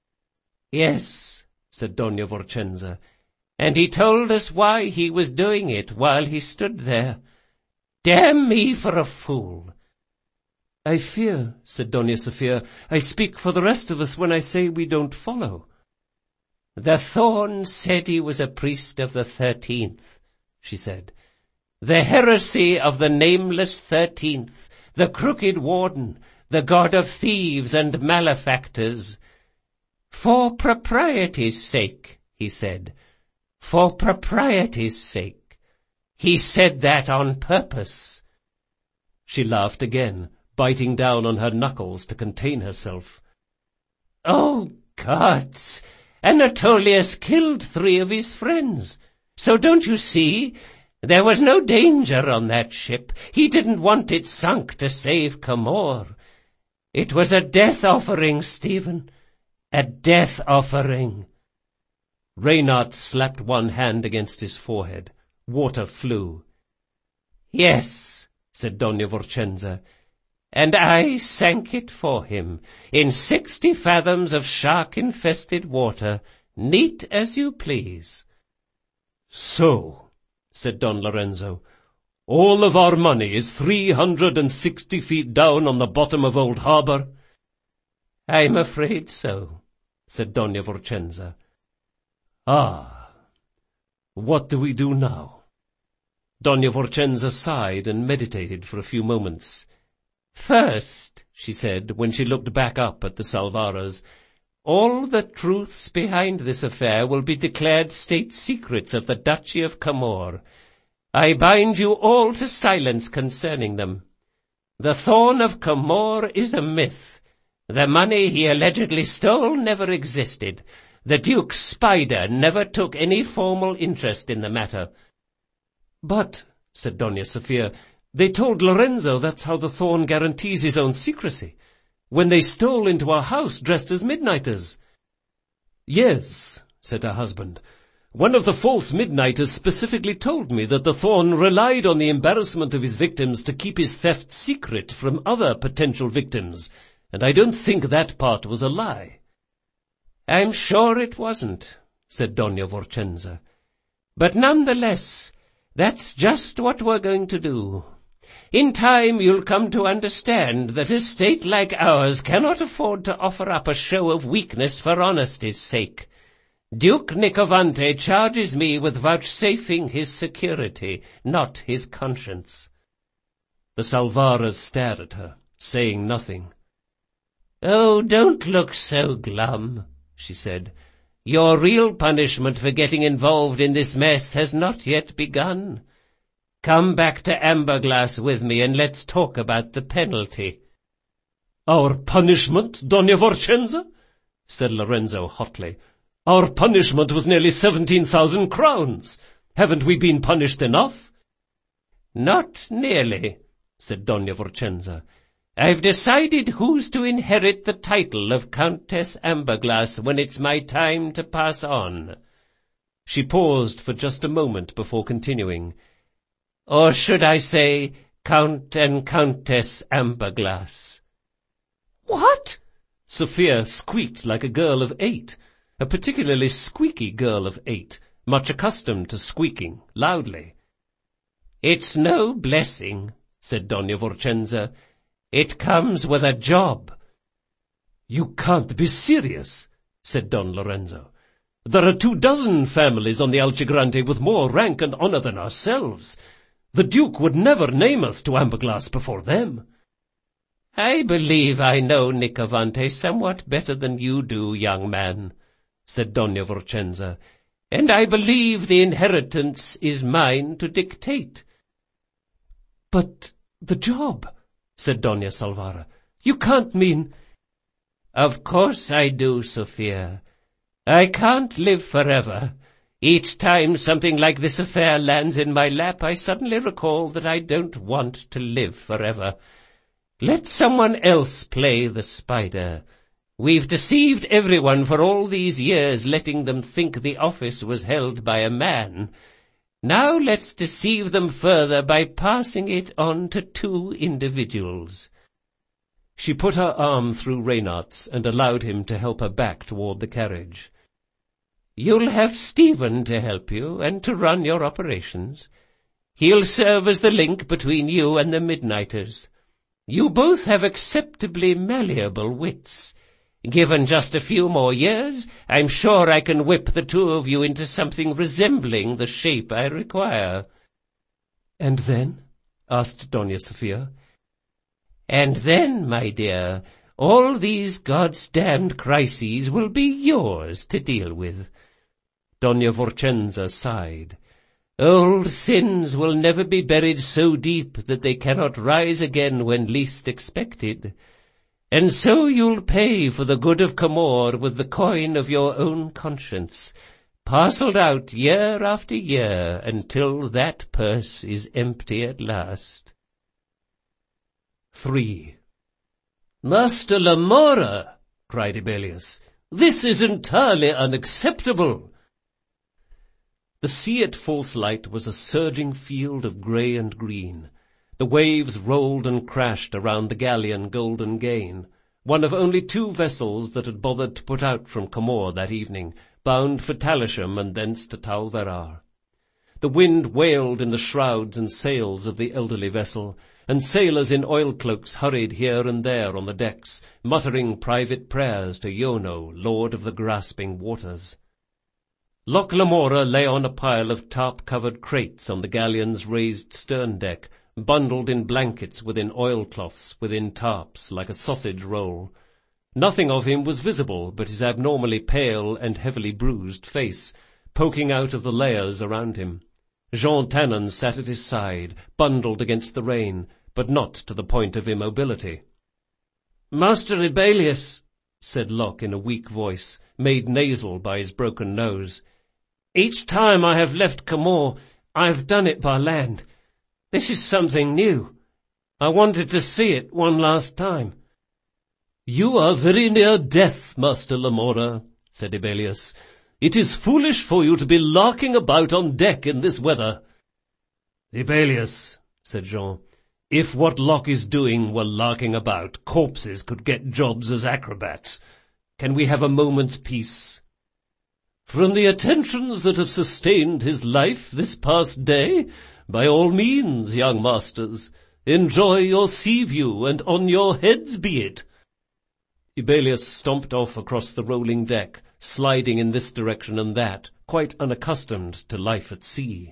"Yes," said Dona Vorchenza, "and he told us why he was doing it while he stood there. Damn me for a fool." "I fear," said Dona Sophia, "I speak for the rest of us when I say we don't follow." "The Thorn said he was a priest of the Thirteenth," she said. "The heresy of the nameless Thirteenth, the crooked warden, the god of thieves and malefactors. For propriety's sake, he said. For propriety's sake. He said that on purpose." She laughed again, biting down on her knuckles to contain herself. "Oh, gods! Anatolius killed three of his friends. So don't you see? There was no danger on that ship. He didn't want it sunk to save Camor. It was a death offering, Stephen. A death offering." Reynard slapped one hand against his forehead. Water flew. "Yes," said Dona Vorchenza, "and I sank it for him in sixty fathoms of shark-infested water, neat as you please." "So," said Don Lorenzo, "all of our money is three hundred and sixty feet down on the bottom of Old Harbor?" "I'm afraid so," said Dona Vorchenza. "Ah, what do we do now?" Dona Vorchenza sighed and meditated for a few moments. "First," she said, when she looked back up at the Salvaras, "all the truths behind this affair will be declared state secrets of the Duchy of Camor. I bind you all to silence concerning them. The Thorn of Camor is a myth. The money he allegedly stole never existed. The Duke's spider never took any formal interest in the matter." "But," said Dona Sophia, "they told Lorenzo that's how the Thorn guarantees his own secrecy, when they stole into our house dressed as midnighters." "Yes," said her husband. "One of the false midnighters specifically told me that the Thorn relied on the embarrassment of his victims to keep his theft secret from other potential victims, and I don't think that part was a lie." "I'm sure it wasn't," said Dona Vorchenza. "But nonetheless, that's just what we're going to do. In time you'll come to understand that a state like ours cannot afford to offer up a show of weakness for honesty's sake. Duke Nicovante charges me with vouchsafing his security, not his conscience." The Salvaras stared at her, saying nothing. "Oh, don't look so glum," she said. "Your real punishment for getting involved in this mess has not yet begun. Come back to Amberglass with me and let's talk about the penalty." "Our punishment, Dona Vorchenza?" said Lorenzo hotly. "Our punishment was nearly seventeen thousand crowns. Haven't we been punished enough?" "Not nearly," said Dona Vorchenza. "I've decided who's to inherit the title of Countess Amberglass when it's my time to pass on." She paused for just a moment before continuing. "Or should I say, Count and Countess Amberglass?" "What?" Sophia squeaked like a girl of eight, a particularly squeaky girl of eight, much accustomed to squeaking loudly. "It's no blessing," said Dona Vorchenza. "It comes with a job." "You can't be serious," said Don Lorenzo. "There are two dozen families on the Alcigrande with more rank and honor than ourselves. The Duke would never name us to Amberglass before them." "I believe I know Nicovante somewhat better than you do, young man," said Dona Vorchenza, "and I believe the inheritance is mine to dictate." "But the job," said Dona Salvara. "You can't mean—" "Of course I do, Sophia. I can't live forever. Each time something like this affair lands in my lap, I suddenly recall that I don't want to live forever. Let someone else play the spider. We've deceived everyone for all these years, letting them think the office was held by a man. Now let's deceive them further by passing it on to two individuals." She put her arm through Reynard's and allowed him to help her back toward the carriage. "You'll have Stephen to help you and to run your operations. He'll serve as the link between you and the Midnighters. You both have acceptably malleable wits. Given just a few more years, I'm sure I can whip the two of you into something resembling the shape I require." "And then?" asked Dona Sophia. "And then, my dear, all these God's-damned crises will be yours to deal with." Dona Vorchenza sighed. "Old sins will never be buried so deep that they cannot rise again when least expected. And so you'll pay for the good of Camor with the coin of your own conscience, parcelled out year after year until that purse is empty at last." Three. "Master Lamora," cried Ebelius, "this is entirely unacceptable." The sea at false light was a surging field of grey and green. The waves rolled and crashed around the galleon Golden Gain, one of only two vessels that had bothered to put out from Camor that evening, bound for Talisham and thence to Talverar. The wind wailed in the shrouds and sails of the elderly vessel, and sailors in oilcloaks hurried here and there on the decks, muttering private prayers to Iono, lord of the grasping waters. Loch Lamora lay on a pile of tarp-covered crates on the galleon's raised stern-deck, bundled in blankets within oilcloths, within tarps, like a sausage roll. Nothing of him was visible but his abnormally pale and heavily bruised face, poking out of the layers around him. Jean Tannen sat at his side, bundled against the rain, but not to the point of immobility. "Master Ebelius," said Locke in a weak voice, made nasal by his broken nose, "each time I have left Camor, I have done it by land. This is something new. I wanted to see it one last time." "You are very near death, Master Lamora," said Ibelius. "It is foolish for you to be larking about on deck in this weather." "Ibelius," said Jean, "if what Locke is doing were larking about, corpses could get jobs as acrobats. Can we have a moment's peace?" "From the attentions that have sustained his life this past day, by all means, young masters. Enjoy your sea view, and on your heads be it." Ibelius stomped off across the rolling deck, sliding in this direction and that, quite unaccustomed to life at sea.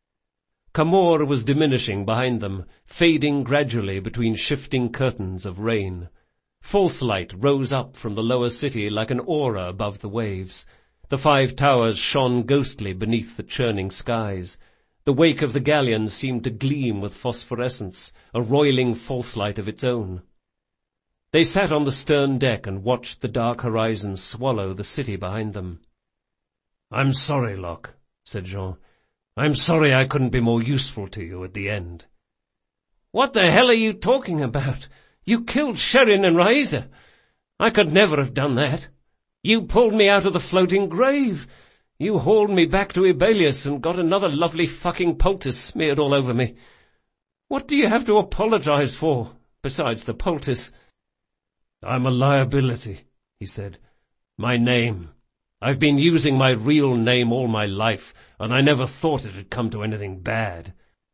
Camor was diminishing behind them, fading gradually between shifting curtains of rain. False light rose up from the lower city like an aura above the waves. The five towers shone ghostly beneath the churning skies. The wake of the galleon seemed to gleam with phosphorescence, a roiling false light of its own. They sat on the stern deck and watched the dark horizon swallow the city behind them. "I'm sorry, Locke," said Jean. "I'm sorry I couldn't be more useful to you at the end." "What the hell are you talking about? You killed Sherin and Raisa. I could never have done that. You pulled me out of the floating grave. You hauled me back to Ibelius and got another lovely fucking poultice smeared all over me. What do you have to apologize for, besides the poultice?" "I'm a liability," he said. "My name. I've been using my real name all my life, and I never thought it had come to anything bad."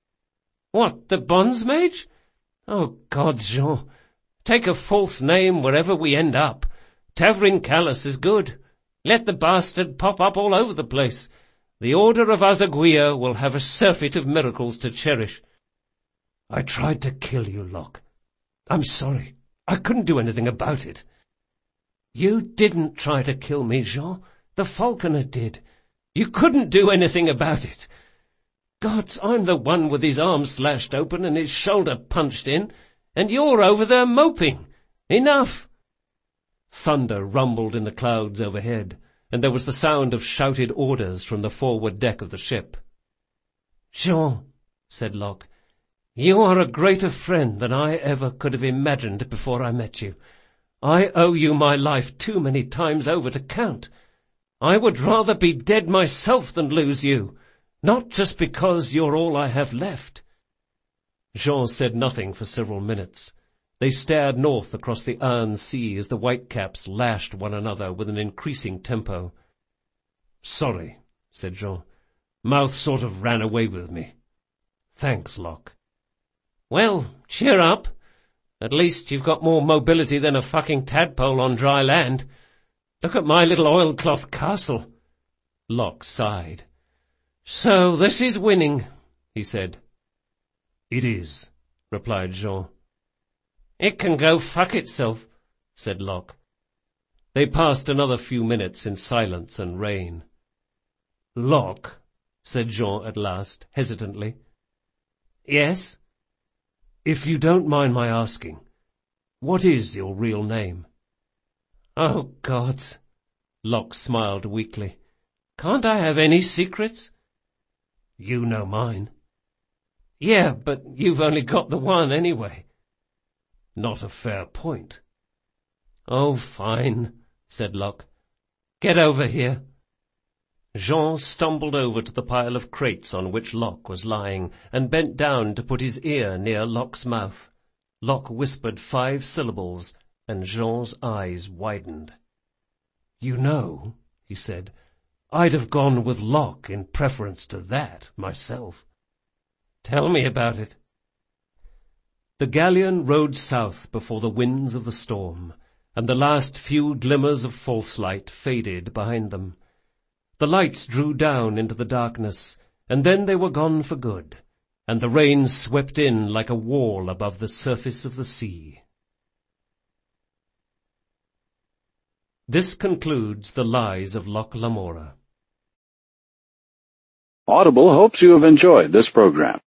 "What, the bondsmage? Oh, God, Jean. Take a false name wherever we end up. Tavrin Callis is good. Let the bastard pop up all over the place. The Order of Azaguia will have a surfeit of miracles to cherish." "I tried to kill you, Locke. I'm sorry. I couldn't do anything about it." "You didn't try to kill me, Jean. The falconer did. You couldn't do anything about it. Gods, I'm the one with his arm slashed open and his shoulder punched in, and you're over there moping. Enough!" Thunder rumbled in the clouds overhead, and there was the sound of shouted orders from the forward deck of the ship. "Jean," said Locke, "you are a greater friend than I ever could have imagined before I met you. I owe you my life too many times over to count. I would rather be dead myself than lose you, not just because you're all I have left." Jean said nothing for several minutes. They stared north across the iron sea as the whitecaps lashed one another with an increasing tempo. "Sorry," said Jean. "Mouth sort of ran away with me." "Thanks, Locke." "Well, cheer up. At least you've got more mobility than a fucking tadpole on dry land. Look at my little oilcloth castle." Locke sighed. "So this is winning," he said. "It is," replied Jean. "It can go fuck itself," said Locke. They passed another few minutes in silence and rain. "Locke," said Jean at last, hesitantly. "Yes?" "If you don't mind my asking, what is your real name?" "Oh, gods!" Locke smiled weakly. "Can't I have any secrets?" "You know mine." "Yeah, but you've only got the one anyway." "Not a fair point." "Oh, fine," said Locke. "Get over here." Jean stumbled over to the pile of crates on which Locke was lying, and bent down to put his ear near Locke's mouth. Locke whispered five syllables, and Jean's eyes widened. "You know," he said, "I'd have gone with Locke in preference to that, myself." "Tell me about it." The galleon rode south before the winds of the storm, and the last few glimmers of false light faded behind them. The lights drew down into the darkness, and then they were gone for good, and the rain swept in like a wall above the surface of the sea. This concludes The Lies of Locke Lamora. Audible hopes you have enjoyed this program.